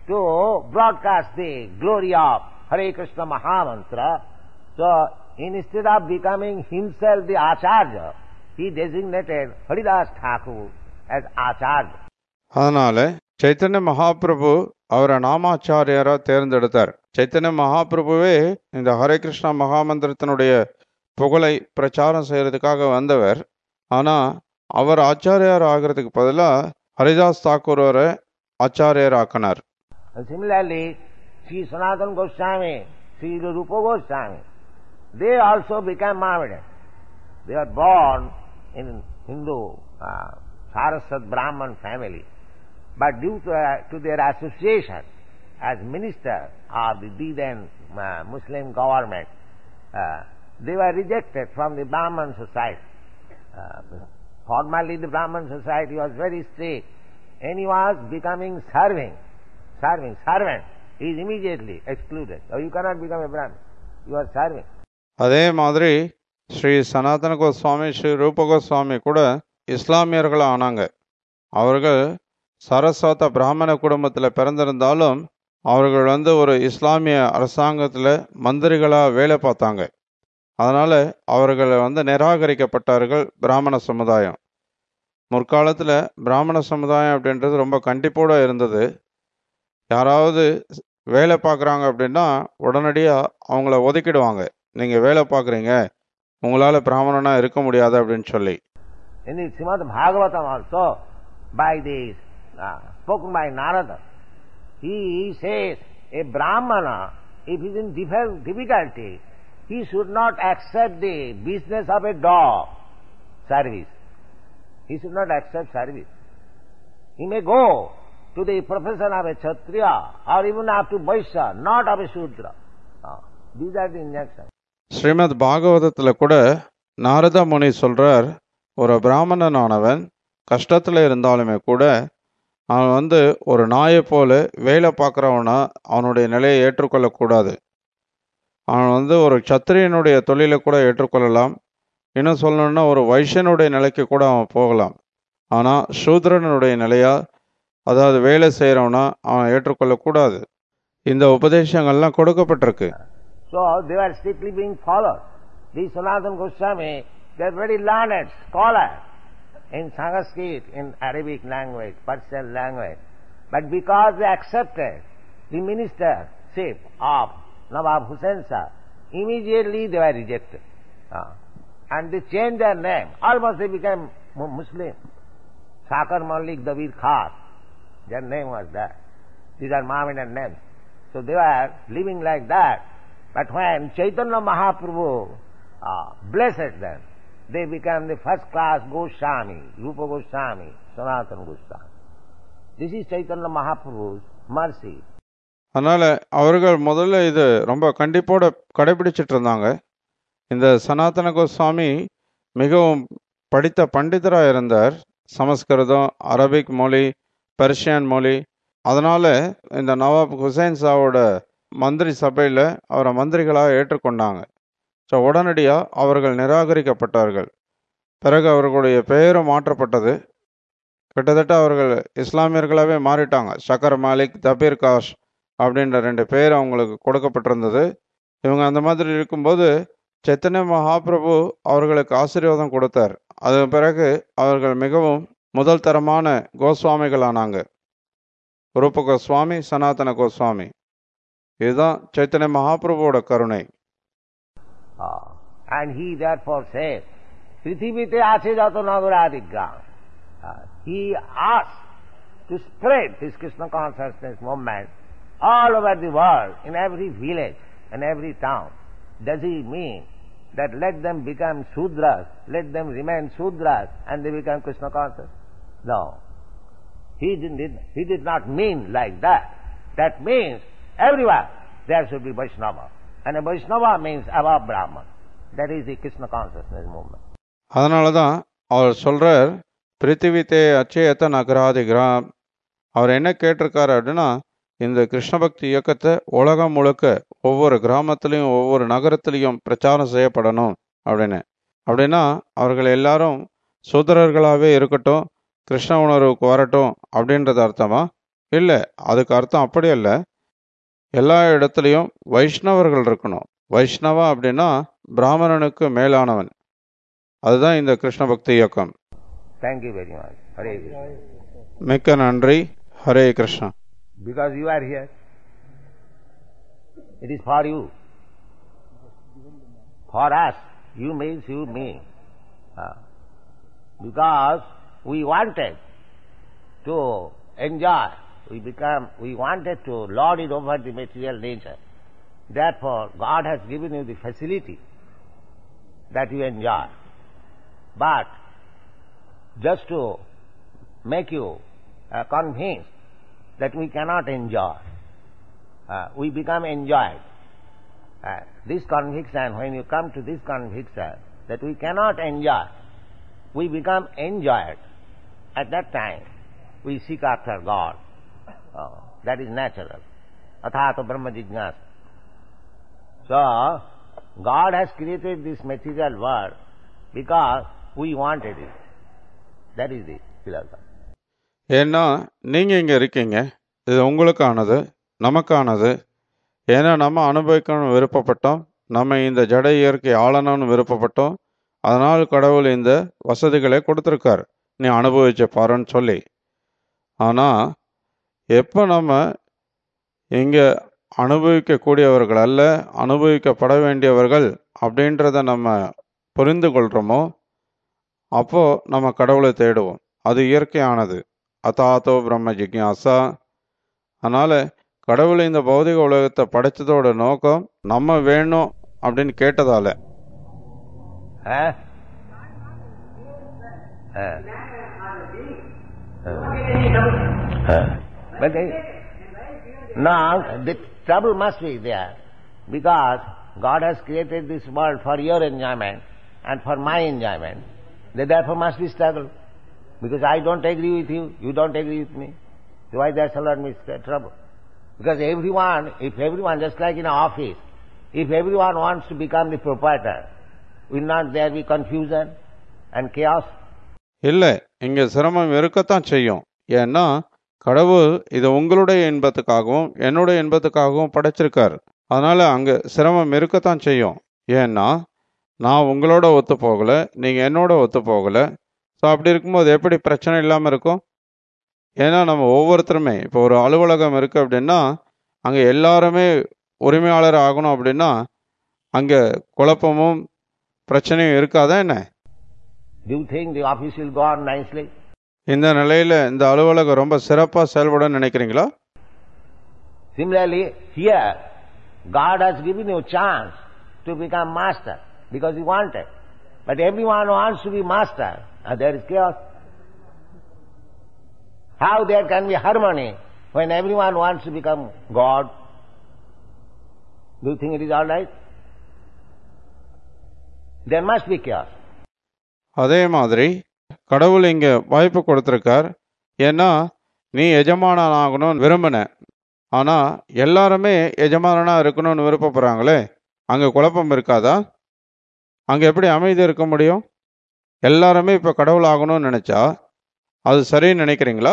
to broadcast the glory of Hare Krishna Mahamantra. So, instead of becoming himself the Acharya, he designated Haridas Thakur as Acharya. அதனால சைத்தன்ய மகாபிரபு அவரை நாமாச்சாரியரா தேர்ந்தெடுத்தார். சைத்தன்ய மகாபிரபுவே இந்த ஹரே கிருஷ்ணா மகாமந்திரத்தினுடைய புகழை பிரச்சாரம் செய்யறதுக்காக வந்தவர். ஆனா அவர் ஆச்சாரியார் ஆகிறதுக்கு பதிலாக ஹரிதாஸ் தாக்கூரை ஆச்சாரியர் ஆக்கினார். Similarly, Sri Sanatana Goswami, Sri Rupa Goswami, they also became Mohammedan. They are born in Hindu uh, Saraswat Brahman family, but due to, uh, to their association as minister of the then uh, Muslim government, uh, they were rejected from the Brahman society. Uh, formerly the Brahman society was very strict. Anyone was becoming serving, serving, servant is immediately excluded. So you cannot become a Brahmin. You are serving. அதே மாதிரி ஸ்ரீ சனாதன கோஸ்வாமி, ஸ்ரீ ரூப கோஸ்வாமி கூட இஸ்லாமியர்கள் ஆனாங்க. அவர்கள் சரஸ்வத பிராமண குடும்பத்தில் பிறந்திருந்தாலும் அவர்கள் வந்து ஒரு இஸ்லாமிய அரசாங்கத்தில் மந்திரிகளாக வேலை பார்த்தாங்க. அதனால் அவர்கள் வந்து நிராகரிக்கப்பட்டார்கள் பிராமண சமுதாயம். முற்காலத்தில் பிராமண சமுதாயம் அப்படின்றது ரொம்ப கண்டிப்போடு இருந்தது. யாராவது வேலை பார்க்குறாங்க அப்படின்னா உடனடியாக அவங்கள ஒதுக்கிடுவாங்க. நீங்கள் வேலை பார்க்குறீங்க, உங்களால் பிராமணனாக இருக்க முடியாது அப்படின்னு சொல்லி. In the Srimad Bhagavatam also, by this, uh, spoken by Narada, he says, a Brahmana, if he is in difficulty, he should not accept the business of a dog service. He should not accept service. He may go to the profession of a Kshatriya or even up to Vaishya, not of a Shudra. Uh, these are the injunctions. Srimad பாகவதத்தில் கூட நாரத முனி சொல்கிறார், ஒரு பிராமணனானவன் கஷ்டத்தில் இருந்தாலுமே கூட அவன் வந்து ஒரு நாயை போல வேலை பார்க்குறவனா அவனுடைய நிலையை ஏற்றுக்கொள்ளக்கூடாது. அவன் வந்து ஒரு சத்திரியனுடைய தொழிலை கூட ஏற்றுக்கொள்ளலாம். இன்னும் சொல்லணும்னா ஒரு வைஷ்யனுடைய நிலைக்கு கூட அவன் போகலாம். ஆனால் சூத்ரனுடைய நிலையா, அதாவது வேலை செய்கிறவனா அவன் ஏற்றுக்கொள்ளக்கூடாது. இந்த உபதேசங்கள்லாம் கொடுக்கப்பட்டிருக்கு. So they were strictly being followed. These Sanatana Goswami, they are very learned scholars in Sanskrit, in Arabic language, Persian language. But because they accepted the ministership of Nawab Hussain Shah, immediately they were rejected. Uh, and they changed their name. Almost they became Muslim. Sakar Malik Dabir Khas, their name was that. These are Mohammedan names. So they were living like that. But when Chaitanya Mahaprabhu uh, blessed them, they became the first class Goswami, Rupa Goswami, Sanatana Goswami. This is Chaitanya Mahaprabhu's mercy. அதனால் அவர்கள் முதல்ல இது ரொம்ப கண்டிப்போடு கடைபிடிச்சிட்டு இருந்தாங்க. இந்த சனாதன கோஸ்வாமி மிகவும் படித்த பண்டிதராக இருந்தார். சமஸ்கிருதம், அரபிக் மொழி, பெர்ஷியன் மொழி. அதனால் இந்த நவாப் ஹுசைன் ஷாவோட மந்திரி சபையில் அவரை மந்திரிகளாக ஏற்றுக்கொண்டாங்க. ஸோ உடனடியாக அவர்கள் நிராகரிக்கப்பட்டார்கள். பிறகு அவர்களுடைய பெயரும் மாற்றப்பட்டது. கிட்டத்தட்ட அவர்கள் இஸ்லாமியர்களாகவே மாறிட்டாங்க. ஷக்கர் மாலிக், தபீர் காஷ் அப்படின்ற ரெண்டு பேர் அவங்களுக்கு கொடுக்கப்பட்டிருந்தது. இவங்க அந்த மாதிரி இருக்கும்போது சைத்தன்ய மகாபிரபு அவர்களுக்கு ஆசீர்வாதம் கொடுத்தார். அதன் பிறகு அவர்கள் மிகவும் முதல் தரமான கோஸ்வாமிகளானாங்க. ரூப கோஸ்வாமி, சனாதன கோஸ்வாமி. இதுதான் சைத்தன்ய மகாபிரபுவோட கருணை. Uh, and he therefore said, Prithivite ache jato nagaradigram. He asked to spread this Krishna consciousness movement all over the world, in every village and every town. Does he mean that let them become Shudras, let them remain Shudras and they become Krishna conscious? No. He did, he did not mean like that. That means everywhere there should be Vaishnava. And a Vaishnava means above Brahman. That is the Krishna consciousness movement. அதனால தான் அவர் சொல்கிறார், பிரித்திவித்தே அச்சேயத்த நகராதிகிராம். அவர் என்ன கேட்டிருக்காரு அப்படின்னா, இந்த கிருஷ்ண பக்தி இயக்கத்தை உலகம் முழுக்க ஒவ்வொரு கிராமத்திலையும் ஒவ்வொரு நகரத்திலையும் பிரச்சாரம் செய்யப்படணும் அப்படின்னு. அப்படின்னா அவர்கள் எல்லாரும் சூத்திரர்களாகவே இருக்கட்டும், கிருஷ்ண உணர்வுக்கு வரட்டும் அப்படின்றது அர்த்தமா? இல்லை, அதுக்கு அர்த்தம் அப்படி இல்லை. எல்லா இடத்துலையும் வைஷ்ணவர்கள் இருக்கணும். வைஷ்ணவா அப்படின்னா பிராமணனுக்கு மேலானவன். அதுதான் இந்த கிருஷ்ண பக்தி இயக்கம். Thank you very much. Hare Krishna. மிக்க நன்றி. Hare Krishna. Because you are here, it is for you. For us, you means you, me. Uh, because we wanted to enjoy, we become, we wanted to lord it over the material nature. Therefore, God has given you the facility that you enjoy. But just to make you uh, convinced that we cannot enjoy, uh, we become enjoyed. Uh, this conviction, when you come to this conviction that we cannot enjoy, we become enjoyed. At that time, we seek after God. Uh, that is natural. Athato Brahma Jignasa. So, God has created this material world because we wanted it. That is the philosophy. ஏன்னா நீங்கள் இங்கே இருக்கீங்க, இது உங்களுக்கானது, நமக்கானது. ஏன்னா நம்ம அனுபவிக்கணும்னு விருப்பப்பட்டோம், நம்ம இந்த ஜட இயற்கை ஆளணும்னு விருப்பப்பட்டோம். அதனால் கடவுள் இந்த வசதிகளை கொடுத்துருக்கார், நீ அனுபவிச்ச பாருன்னு சொல்லி. ஆனால் எப்போ நம்ம இங்கே அனுபவிக்கக்கூடியவர்கள் அல்ல, அனுபவிக்கப்பட வேண்டியவர்கள் அப்படின்றத நம்ம புரிந்து கொள்கிறோமோ, அப்போது நம்ம கடவுளை தேடுவோம். அது இயற்கையானது. அதாத்தோ பிரம்ம ஜிக்யாசா. அதனால் கடவுளை இந்த பௌதிக உலகத்தை படைச்சதோட நோக்கம் நம்ம வேணும் அப்படின்னு கேட்டதால. Huh? Huh. Huh. But they, now the trouble must be there because God has created this world for your enjoyment and for my enjoyment. There therefore must be struggle because I don't agree with you, you don't agree with me. So why there shall not be trouble? Because everyone, if everyone, just like in an office, if everyone wants to become the proprietor, will not there be confusion and chaos? இல்லை, இங்கே சிரமம் இருக்கத்தான் செய்யும். ஏன்னா கடவுள் இதை உங்களுடைய இன்பத்துக்காகவும் என்னுடைய இன்பத்துக்காகவும் படைச்சிருக்காரு. அதனால் அங்கே சிரமம் இருக்கத்தான் செய்யும். ஏன்னா நான் உங்களோட ஒத்து போகலை, நீங்கள் என்னோட ஒத்து போகலை. ஸோ அப்படி இருக்கும்போது எப்படி பிரச்சனை இல்லாமல் இருக்கும்? ஏன்னா நம்ம ஒவ்வொருத்தருமே, இப்போ ஒரு அலுவலகம் இருக்குது அப்படின்னா அங்கே எல்லாருமே உரிமையாளர் ஆகணும் அப்படின்னா அங்கே குழப்பமும் பிரச்சனையும் இருக்காதா என்ன? Do you think the office will go on nicely? இந்த நிலையில் இந்த அலுவலகம் ரொம்ப சிறப்பாக செயல்பட நினைக்கிறீங்களா? Similarly, here, God has given you a chance to become master because you want it. But everyone wants to be master, and there is chaos. How there can be harmony when everyone wants to become God? Do you think it is all right? There must be chaos. அதே மாதிரி கடவுள் இங்கே வாய்ப்பு கொடுத்துருக்கார். ஏன்னா நீ எஜமானன் ஆகணும்னு விரும்பின, ஆனால் எல்லாருமே எஜமானனாக இருக்கணும்னு விருப்பப்படுறாங்களே, அங்கே குழப்பம் இருக்காதா? அங்கே எப்படி அமைதி இருக்க முடியும்? எல்லாருமே இப்போ கடவுள் ஆகணும்னு நினச்சா அது சரின்னு நினைக்கிறீங்களா?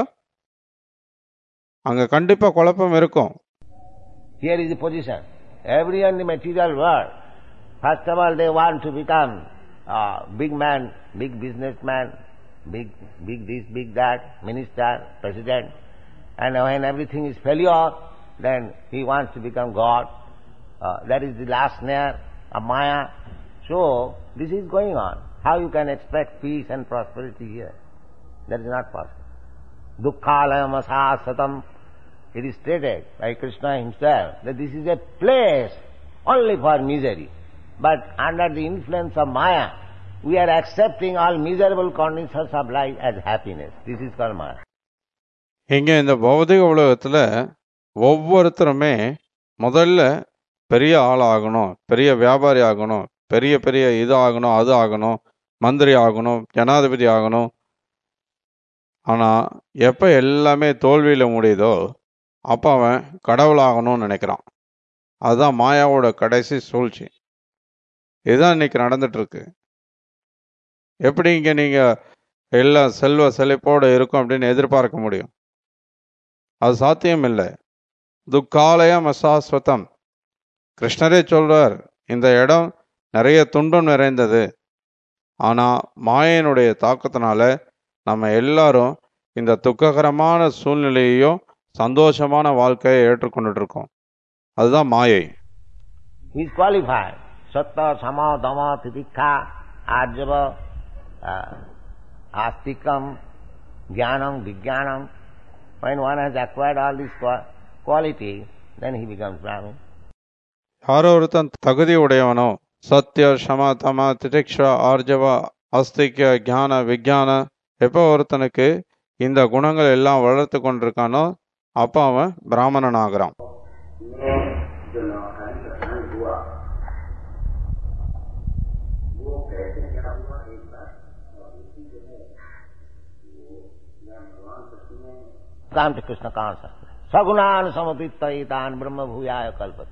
அங்கே கண்டிப்பாக குழப்பம் இருக்கும். Here is the position. Everyone in the material world, first of all they want to become uh, big man, big businessman, big, big this, big that, minister, president. And when everything is failure, then he wants to become God. Uh, that is the last snare of Maya. So, this is going on. How you can expect peace and prosperity here? That is not possible. Dukkhalayam asasatam. It is stated by Krishna himself that this is a place only for misery. But under the influence of Maya, we are accepting all miserable conditions of life as happiness. This is called Maya. இங்கே இந்த பௌதிக உலகத்தில் ஒவ்வொருத்தருமே முதல்ல பெரிய ஆள் ஆகணும், பெரிய வியாபாரி ஆகணும், பெரிய பெரிய இது ஆகணும், அது ஆகணும், மந்திரி ஆகணும், ஜனாதிபதி ஆகணும். ஆனால் எப்போ எல்லாமே தோல்வியில் முடியுதோ அப்போ அவன் கடவுளாகணும்னு நினைக்கிறான். அதுதான் மாயாவோட கடைசி சூழ்ச்சி. இதுதான் இன்னைக்கு நடந்துட்டுருக்கு. எப்படி இங்கே நீங்கள் எல்லாம் செல்வ செழிப்போடு இருக்கும் அப்படின்னு எதிர்பார்க்க முடியும்? அது சாத்தியம் இல்லை. துக்காலயம் அசாஸ்வதம். கிருஷ்ணரே சொல்றார், இந்த இடம் நிறைய துன்பம் நிறைந்தது. ஆனா மாயையினுடைய தாக்கத்தினால நம்ம எல்லாரும் இந்த துக்ககரமான சூழ்நிலையையும் சந்தோஷமான வாழ்க்கையை ஏற்றுக்கொண்டுட்டு இருக்கோம். அதுதான் மாயை. He is qualified. Sattva, sama, dama, titikha, arjava, uh, astikam, jnanam, vijnanam. When one has acquired all these qualities, then he becomes Brahmin. யாரோ ஒருத்தன் தகுதி உடையவனோ, சத்திய, சம, தம, திதிக்ஷா, ஆர்ஜவ, அஸ்திக்ய, ஞான, விஜான, எப்போ ஒருத்தனுக்கு இந்த குணங்கள் எல்லாம் வளர்த்து கொண்டிருக்கானோ அப்போ அவன் பிராமணன் ஆகிறான். Come to Krishna consciousness. Sagunan samapitaitan brahma bhuyaya kalpati.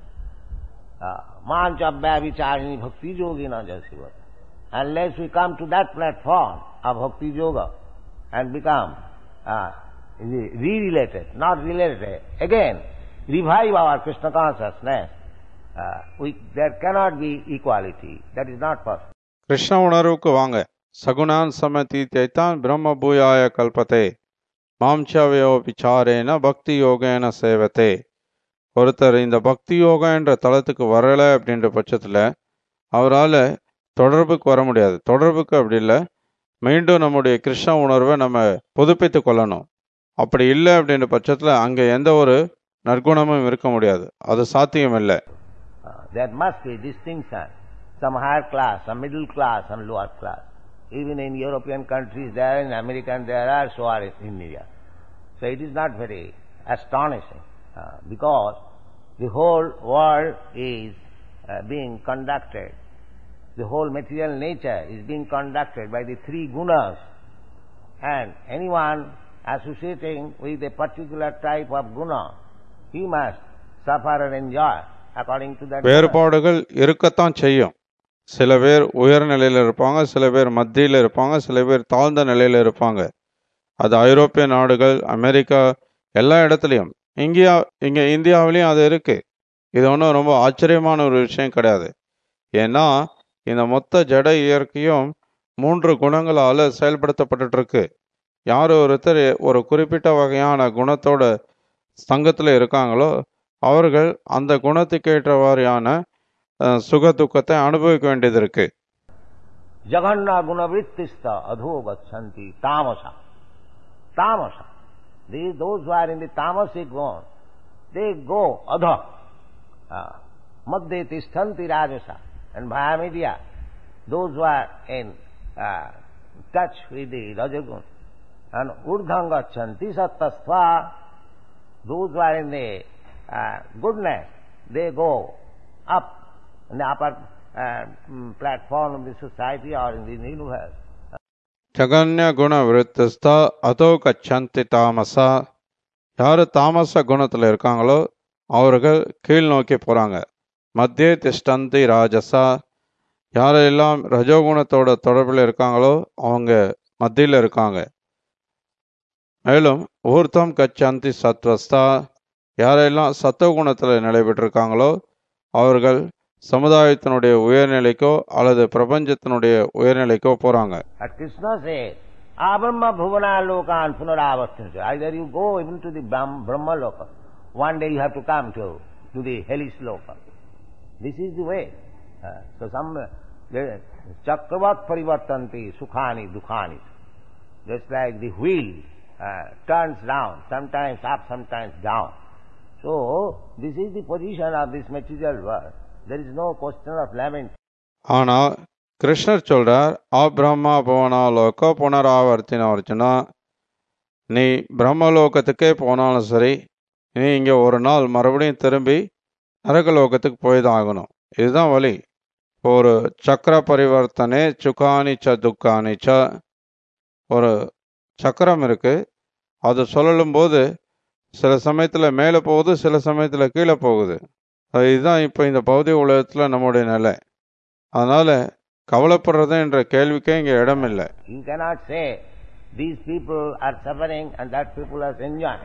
Mancha abhyavicharini bhakti yogina jasivat. Unless we come to that platform of bhakti yoga and become uh, re-related, not related, again revive our Krishna consciousness, uh, we, there cannot be equality. That is not possible. Krishna உணர்வுக்கு வாங்க. சகுணான் சமதீத்தான் பிரம்ம பூயாய கல்பத்தே மாம்சவயோ விசாரேன பக்தி யோகேன சேவத்தே. ஒருத்தர் இந்த பக்தி யோகம் என்ற தளத்துக்கு வரலை அப்படின்ற பட்சத்தில் அவரால் தொடர்புக்கு வர முடியாது. தொடர்புக்கு அப்படி இல்லை, மீண்டும் நம்முடைய கிருஷ்ண உணர்வை நம்ம புதுப்பித்து கொள்ளணும். அப்படி இல்லை அப்படின்ற பட்சத்தில் அங்கே எந்த ஒரு நற்குணமும் இருக்க முடியாது. அது சாத்தியம் இல்லை. There must be distinction. Some higher class, some middle class, some lower class. Even in European countries there, in American there are, so are in India. So it is not very astonishing uh, because the whole world is uh, being conducted. The whole material nature is being conducted by the three gunas, and anyone associating with a particular type of guna, he must suffer and enjoy according to that. வேறுபாடுகள் இருக்கத்தான் செய்யும். சில பேர் உயர் நிலையில் இருப்பாங்க, சில பேர் மத்தியில் இருப்பாங்க, சில பேர் தாழ்ந்த நிலையில் இருப்பாங்க. அது ஐரோப்பிய நாடுகள், அமெரிக்கா, எல்லா இடத்துலையும், இங்கேயா இங்கே இந்தியாவிலையும் அது இருக்கு. இது ஒன்றும் ரொம்ப ஆச்சரியமான ஒரு விஷயம் கிடையாது. ஏன்னா இந்த மொத்த ஜட இயற்கையும் மூன்று குணங்களால் செயல்படுத்தப்பட்டு இருக்கு. யார் ஒருத்தர் ஒரு குறிப்பிட்ட வகையான குணத்தோட சங்கத்தில் இருக்காங்களோ அவர்கள் அந்த குணத்துக்கு ஏற்றவாரியான சுக துக்கத்தை அனுபவிக்க வேண்டியது இருக்கு. ஜகன்னா குணவிருத்திஸ்த அதோ கச்சந்தி தாமசா தாமசா. These those who are in the tamasic zone, they go adha. Madhye tishtanti rajasa. And via media, those who are in uh, touch with the rajagun, and urdham gachanti sattva. Those who are in the uh, goodness, they go up in the upper uh, platform of the society or in the universe. ஜகன்ய குண விருத்தஸ்தா அதோ கச்சந்தி தாமசா. யார் தாமச குணத்தில் இருக்காங்களோ அவர்கள் கீழ் நோக்கி போகிறாங்க. மத்திய திஷ்டந்தி ராஜசா. யாரெல்லாம் ரஜோகுணத்தோட தொடர்பில் இருக்காங்களோ அவங்க மத்தியில் இருக்காங்க. மேலும் ஊர்த்தம் கச்சந்தி சத்வஸ்தா. யாரெல்லாம் சத்துவகுணத்தில் நிலை பெற்றிருக்காங்களோ அவர்கள் சமுதாயத்தினுடைய உயர்நிலைக்கோ அல்லது பிரபஞ்சத்தினுடைய உயர்நிலைக்கோ போறாங்க. Krishna says, "Abrahma bhuvana lokan punaravartana." Either you go even to the Brahma loka, one day you have to come to to the hellish loka. This is the way. Uh, so some chakravat parivartanti sukhani dukhani. Just like the wheel uh, turns down, sometimes up, sometimes down. So this is the position of this material world. There is no question of lament. ஆனா கிருஷ்ணர் சொல்றார், ஆ பிரம்மா புவனா லோக புனராவர்த்தின அர்ஜுனா. நீ பிரம்மலோகத்துக்கே போனாலும் சரி, நீ இங்கே ஒரு நாள் மறுபடியும் திரும்பி நரகலோகத்துக்கு போய்தான் ஆகணும். இதுதான் வழி. ஒரு சக்கர பரிவர்த்தனை சுகானி ச துக்கானி ச. ஒரு சக்கரம் இருக்கு, அது சொல்லலும் போது சில சமயத்தில் மேலே போகுது, சில சமயத்தில் கீழே போகுது. இதுதான் இப்போ இந்த பௌதிக உலகத்தில் நம்முடைய நிலை. அதனால கவலைப்படுறது என்ற கேள்விக்கே இங்கே இடம் இல்லை. You cannot say these people are suffering and that people are enjoying.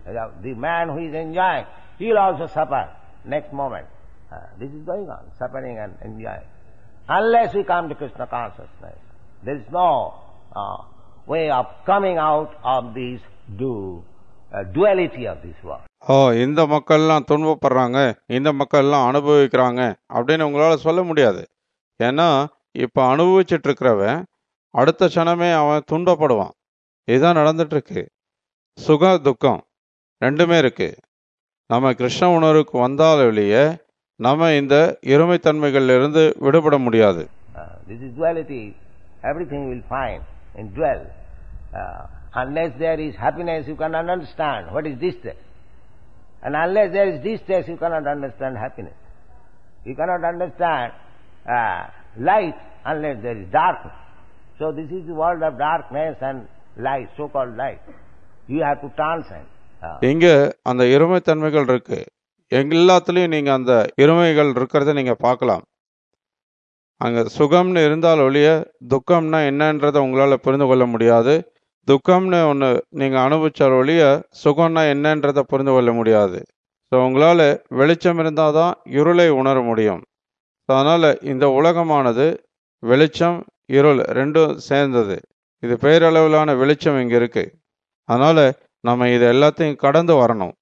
The man who is enjoying, he will also suffer next moment. Uh, this is going on, suffering and enjoying. Unless we come to Krishna consciousness, there is no uh, way of coming out of this du, uh, duality of this world. ஓ இந்த மக்கள்லாம் துன்பப்படுறாங்க, இந்த மக்கள்லாம் அனுபவிக்கிறாங்க அப்படின்னு உங்களால் சொல்ல முடியாது. ஏன்னா இப்போ அனுபவிச்சுட்டு இருக்கிறவன் அடுத்த க்ஷணமே அவன் துன்பப்படுவான். இதுதான் நடந்துட்டு இருக்கு. சுக துக்கம் ரெண்டுமே இருக்கு. நம்ம கிருஷ்ண உணர்வுக்கு வந்தால் வெளியே நம்ம இந்த இருமைத்தன்மைகளிலிருந்து விடுபட முடியாது. Uh, this is duality. Everything will find in dual. Uh, unless there is happiness, you cannot understand what is distress. And unless there is distress, you cannot understand happiness. You cannot understand uh, light unless there is darkness. So this is the world of darkness and light, so-called light. You have to transcend. Uh, இங்க அந்த இருமைத்தன்மைகள் இருக்கு. எல்லாத்துலேயும் நீங்கள் அந்த இருமைகள் இருக்கிறத நீங்கள் பார்க்கலாம். அங்கே சுகம்னு இருந்தால் ஒழிய துக்கம்னா என்னன்றதை உங்களால் புரிந்து கொள்ள முடியாது. துக்கம்னு ஒன்று நீங்கள் அனுபவிச்சால் ஒழிய சுகம்னா என்னன்றதை புரிந்து கொள்ள முடியாது. ஸோ உங்களால் வெளிச்சம் இருந்தால் தான் இருளை உணர முடியும். ஸோ அதனால் இந்த உலகமானது வெளிச்சம் இருள் ரெண்டும் சேர்ந்தது. இது பேரளவிலான வெளிச்சம் இங்கே இருக்குது. அதனால் நம்ம இது எல்லாத்தையும் கடந்து வரணும்.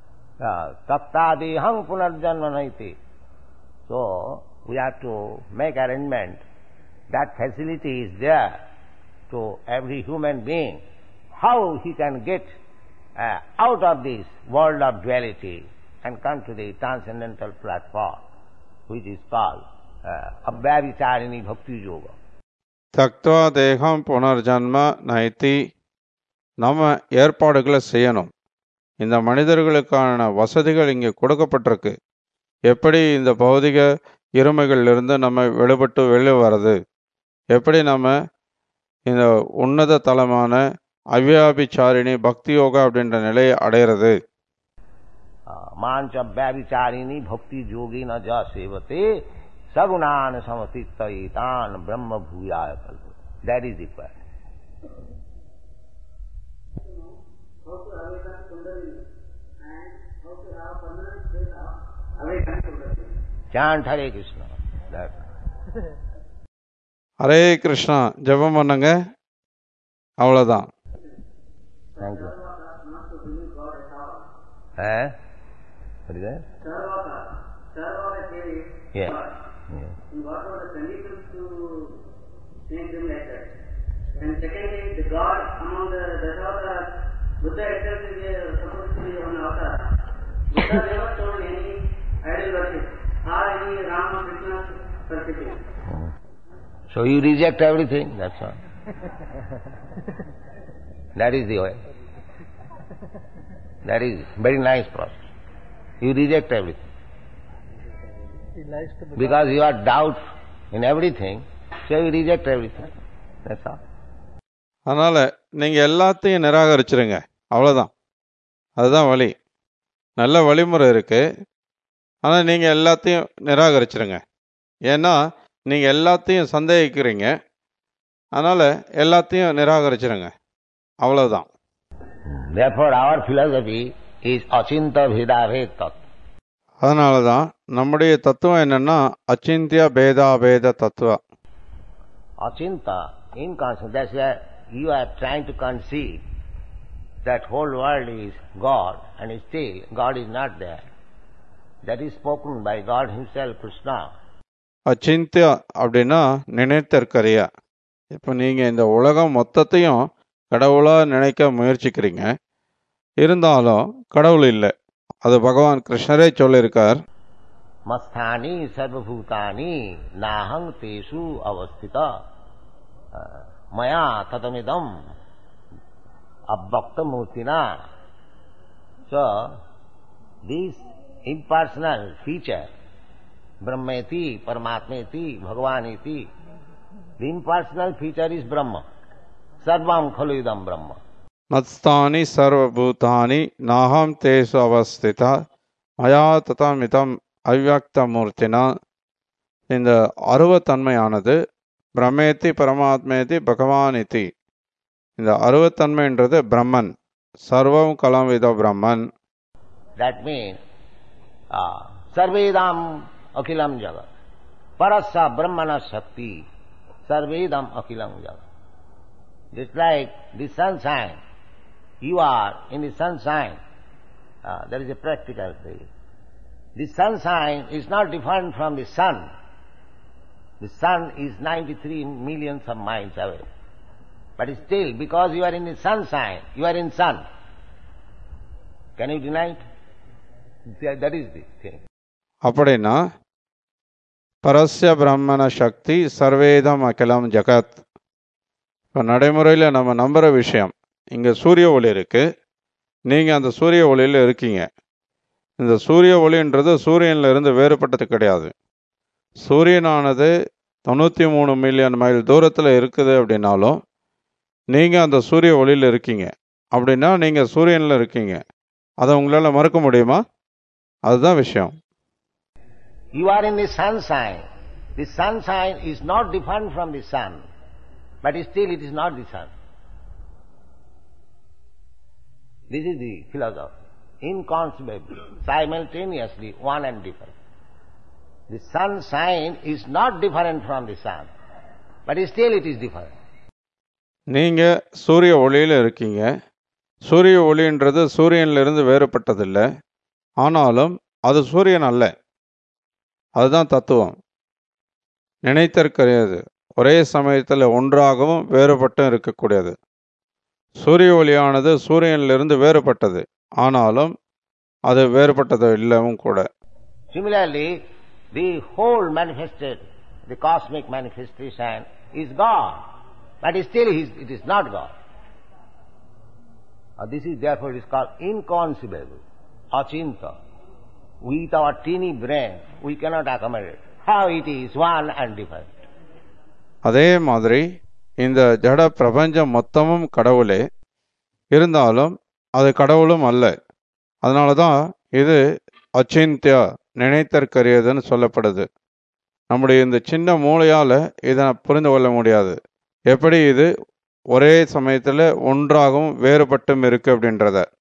Tattadiham punarjanma naiti. So we have to make arrangement. That facility is there to every human being. How he can get uh, out of this world of duality and come to the transcendental platform, which is called uh, Abhyavicharini Bhakti Yoga. தக்வா தேகம் புனர்ஜன்ம நைத்தி. நம்ம ஏற்பாடுகளை செய்யணும். இந்த மனிதர்களுக்கான வசதிகள் இங்கே கொடுக்கப்பட்டிருக்கு. எப்படி இந்த பௌதிக இருமைகளிலிருந்து நம்ம விடுபட்டு வெளியே வர்றது, எப்படி நம்ம இந்த உன்னத தலமான அவ்யாபிச்சாரிணி பக்தி யோகா அப்படின்ற நிலையை அடையிறது. மாஞ்ச அவ்யாபிச்சாரிணி பக்தி யோகி ந ஜ சேவதே சகுணான சமசித்தான் பிரம்ம பூயாய கல்ப. That is the point. How to awaken Kundalini and how to have permanent state of awakened Kundalini. Chant Hare Krishna. That. Hare Krishna ஜெபம் பண்ணுங்க, அவ்வளோதான். Thank you. Eh? What is that? Sarvaka. Sarvaka theory. Yeah. Yeah. What are the conditions to make them like that? And secondly, the God among the Dasavatas, Buddha itself is supposed to be an avatar. Buddha never told any idol worship or any Rama Krishna worshiping. So you reject everything, that's all. That is the way. That is very nice process. You reject everything. Because you are doubt in everything, so you reject everything. That's all. அதனால் நீங்கள் எல்லாத்தையும் நிராகரிச்சிருங்க, அவ்வளோதான். அதுதான் வழி. நல்ல வழிமுறை இருக்குது. ஆனால் நீங்கள் எல்லாத்தையும் நிராகரிச்சிருங்க. ஏன்னா நீங்கள் எல்லாத்தையும் சந்தேகிக்கிறீங்க. அதனால் எல்லாத்தையும் நிராகரிச்சிருங்க, அவ்வளோதான். Therefore our philosophy is achinta bheda bheda. அதனால தான் நம்முடைய தத்துவம் என்னன்னா அச்சிந்திய பேதாபேத தத்துவ. Achinta, inconscious. That's why you are trying to conceive that whole world is God and still God is not there. That is spoken by God himself, Krishna. அச்சிந்திய அப்படின்னா நினைத்திருக்கிறிய. இப்போ நீங்கள் இந்த உலகம் மொத்தத்தையும் கடவுளாக நினைக்க முயற்சிக்கிறீங்க. இருந்தாலும் கடவுள் இல்லை. அது பகவான் கிருஷ்ணரே சொல்லியிருக்கார். மஸ்தானி சர்வபூதானி நாஹங் தேஷு அவஸ்திதா மயா ததமிதம் அவ்வக்த மூர்த்தினா. So this impersonal feature, Brahmeti, Paramatmeti, Bhagavaneti, the impersonal feature is Brahma. Sarvam khalu idam Brahma. மத்ஸ்தானி சர்வபூதானி நாஹம் தேசு அவஸ்திதா மயா ததமிதம் அவ்யக்த மூர்த்தினா. இந்த அருவத்தன்மையானது பிரம்மேதி பரமாத்மேதி பகவானிதி. இந்த அருவத்தன்மைன்றது பிரம்மன், சர்வம் கலாவித பிரம்மன். That means uh, sarvedam akilam jagat parasya brahmana shakti sarvedam akilam jagat. Just like the sunshine, you are in the sunshine. Uh, there is a practical thing. The sunshine is not different from the sun. The sun is ninety-three millions of miles away. But still, because you are in the sunshine, you are in sun. Can you deny it? That is the thing. அப்படின்னா பரஸ்ய பிரம்மண சக்தி சர்வேதம் அகிலம் ஜகத். இப்போ நடைமுறையில் நம்ம நம்புகிற விஷயம், இங்கே சூரிய ஒளி இருக்குது, நீங்கள் அந்த சூரிய ஒளியில் இருக்கீங்க. இந்த சூரிய ஒளின்றது சூரியனில் இருந்து வேறுபட்டது கிடையாது. சூரியனானது தொண்ணூற்றி மூணு மில்லியன் மைல் தூரத்தில் இருக்குது அப்படின்னாலும் நீங்கள் அந்த சூரிய ஒளியில் இருக்கீங்க. அப்படின்னா நீங்கள் சூரியனில் இருக்கீங்க. அதை உங்களால் மறுக்க முடியுமா? அதுதான் விஷயம். You are in the sunshine. The sunshine is not different from the sun, but still it is not the sun. This is the philosophy. Inconceivably, simultaneously, one and different. The sunshine is not different from the sun, but still it is different. நீங்கள் சூரிய ஒளியில் இருக்கீங்க. சூரிய ஒளின்றது சூரியனிலிருந்து வேறுபட்டதில்லை. ஆனாலும் அது சூரியன் அல்ல. அதுதான் தத்துவம். நினைத்தற்கரியது, ஒரே சமயத்தில் ஒன்றாகவும் வேறுபட்டும் இருக்கக்கூடியது. சூரிய ஒளியானது சூரியனிலிருந்து வேறுபட்டது, ஆனாலும் அது வேறுபட்டது இல்லவும் கூட. Similarly, the whole manifested, the cosmic manifestation is God, but still it is not God. Uh, this is therefore it is called inconceivable, achinta. With our teeny brain, we cannot accommodate how it is one and different. அதே மாதிரி இந்த ஜட பிரபஞ்சம் மொத்தமும் கடவுளே, இருந்தாலும் அது கடவுளும் அல்ல. அதனால தான் இது அச்சிந்தியா, நினைத்தற்கரியதுன்னு சொல்லப்படுது. நம்முடைய இந்த சின்ன மூளையால் இதை புரிந்து கொள்ள முடியாது, எப்படி இது ஒரே சமயத்தில் ஒன்றாகவும் வேறுபட்டும் இருக்கு அப்படின்றத.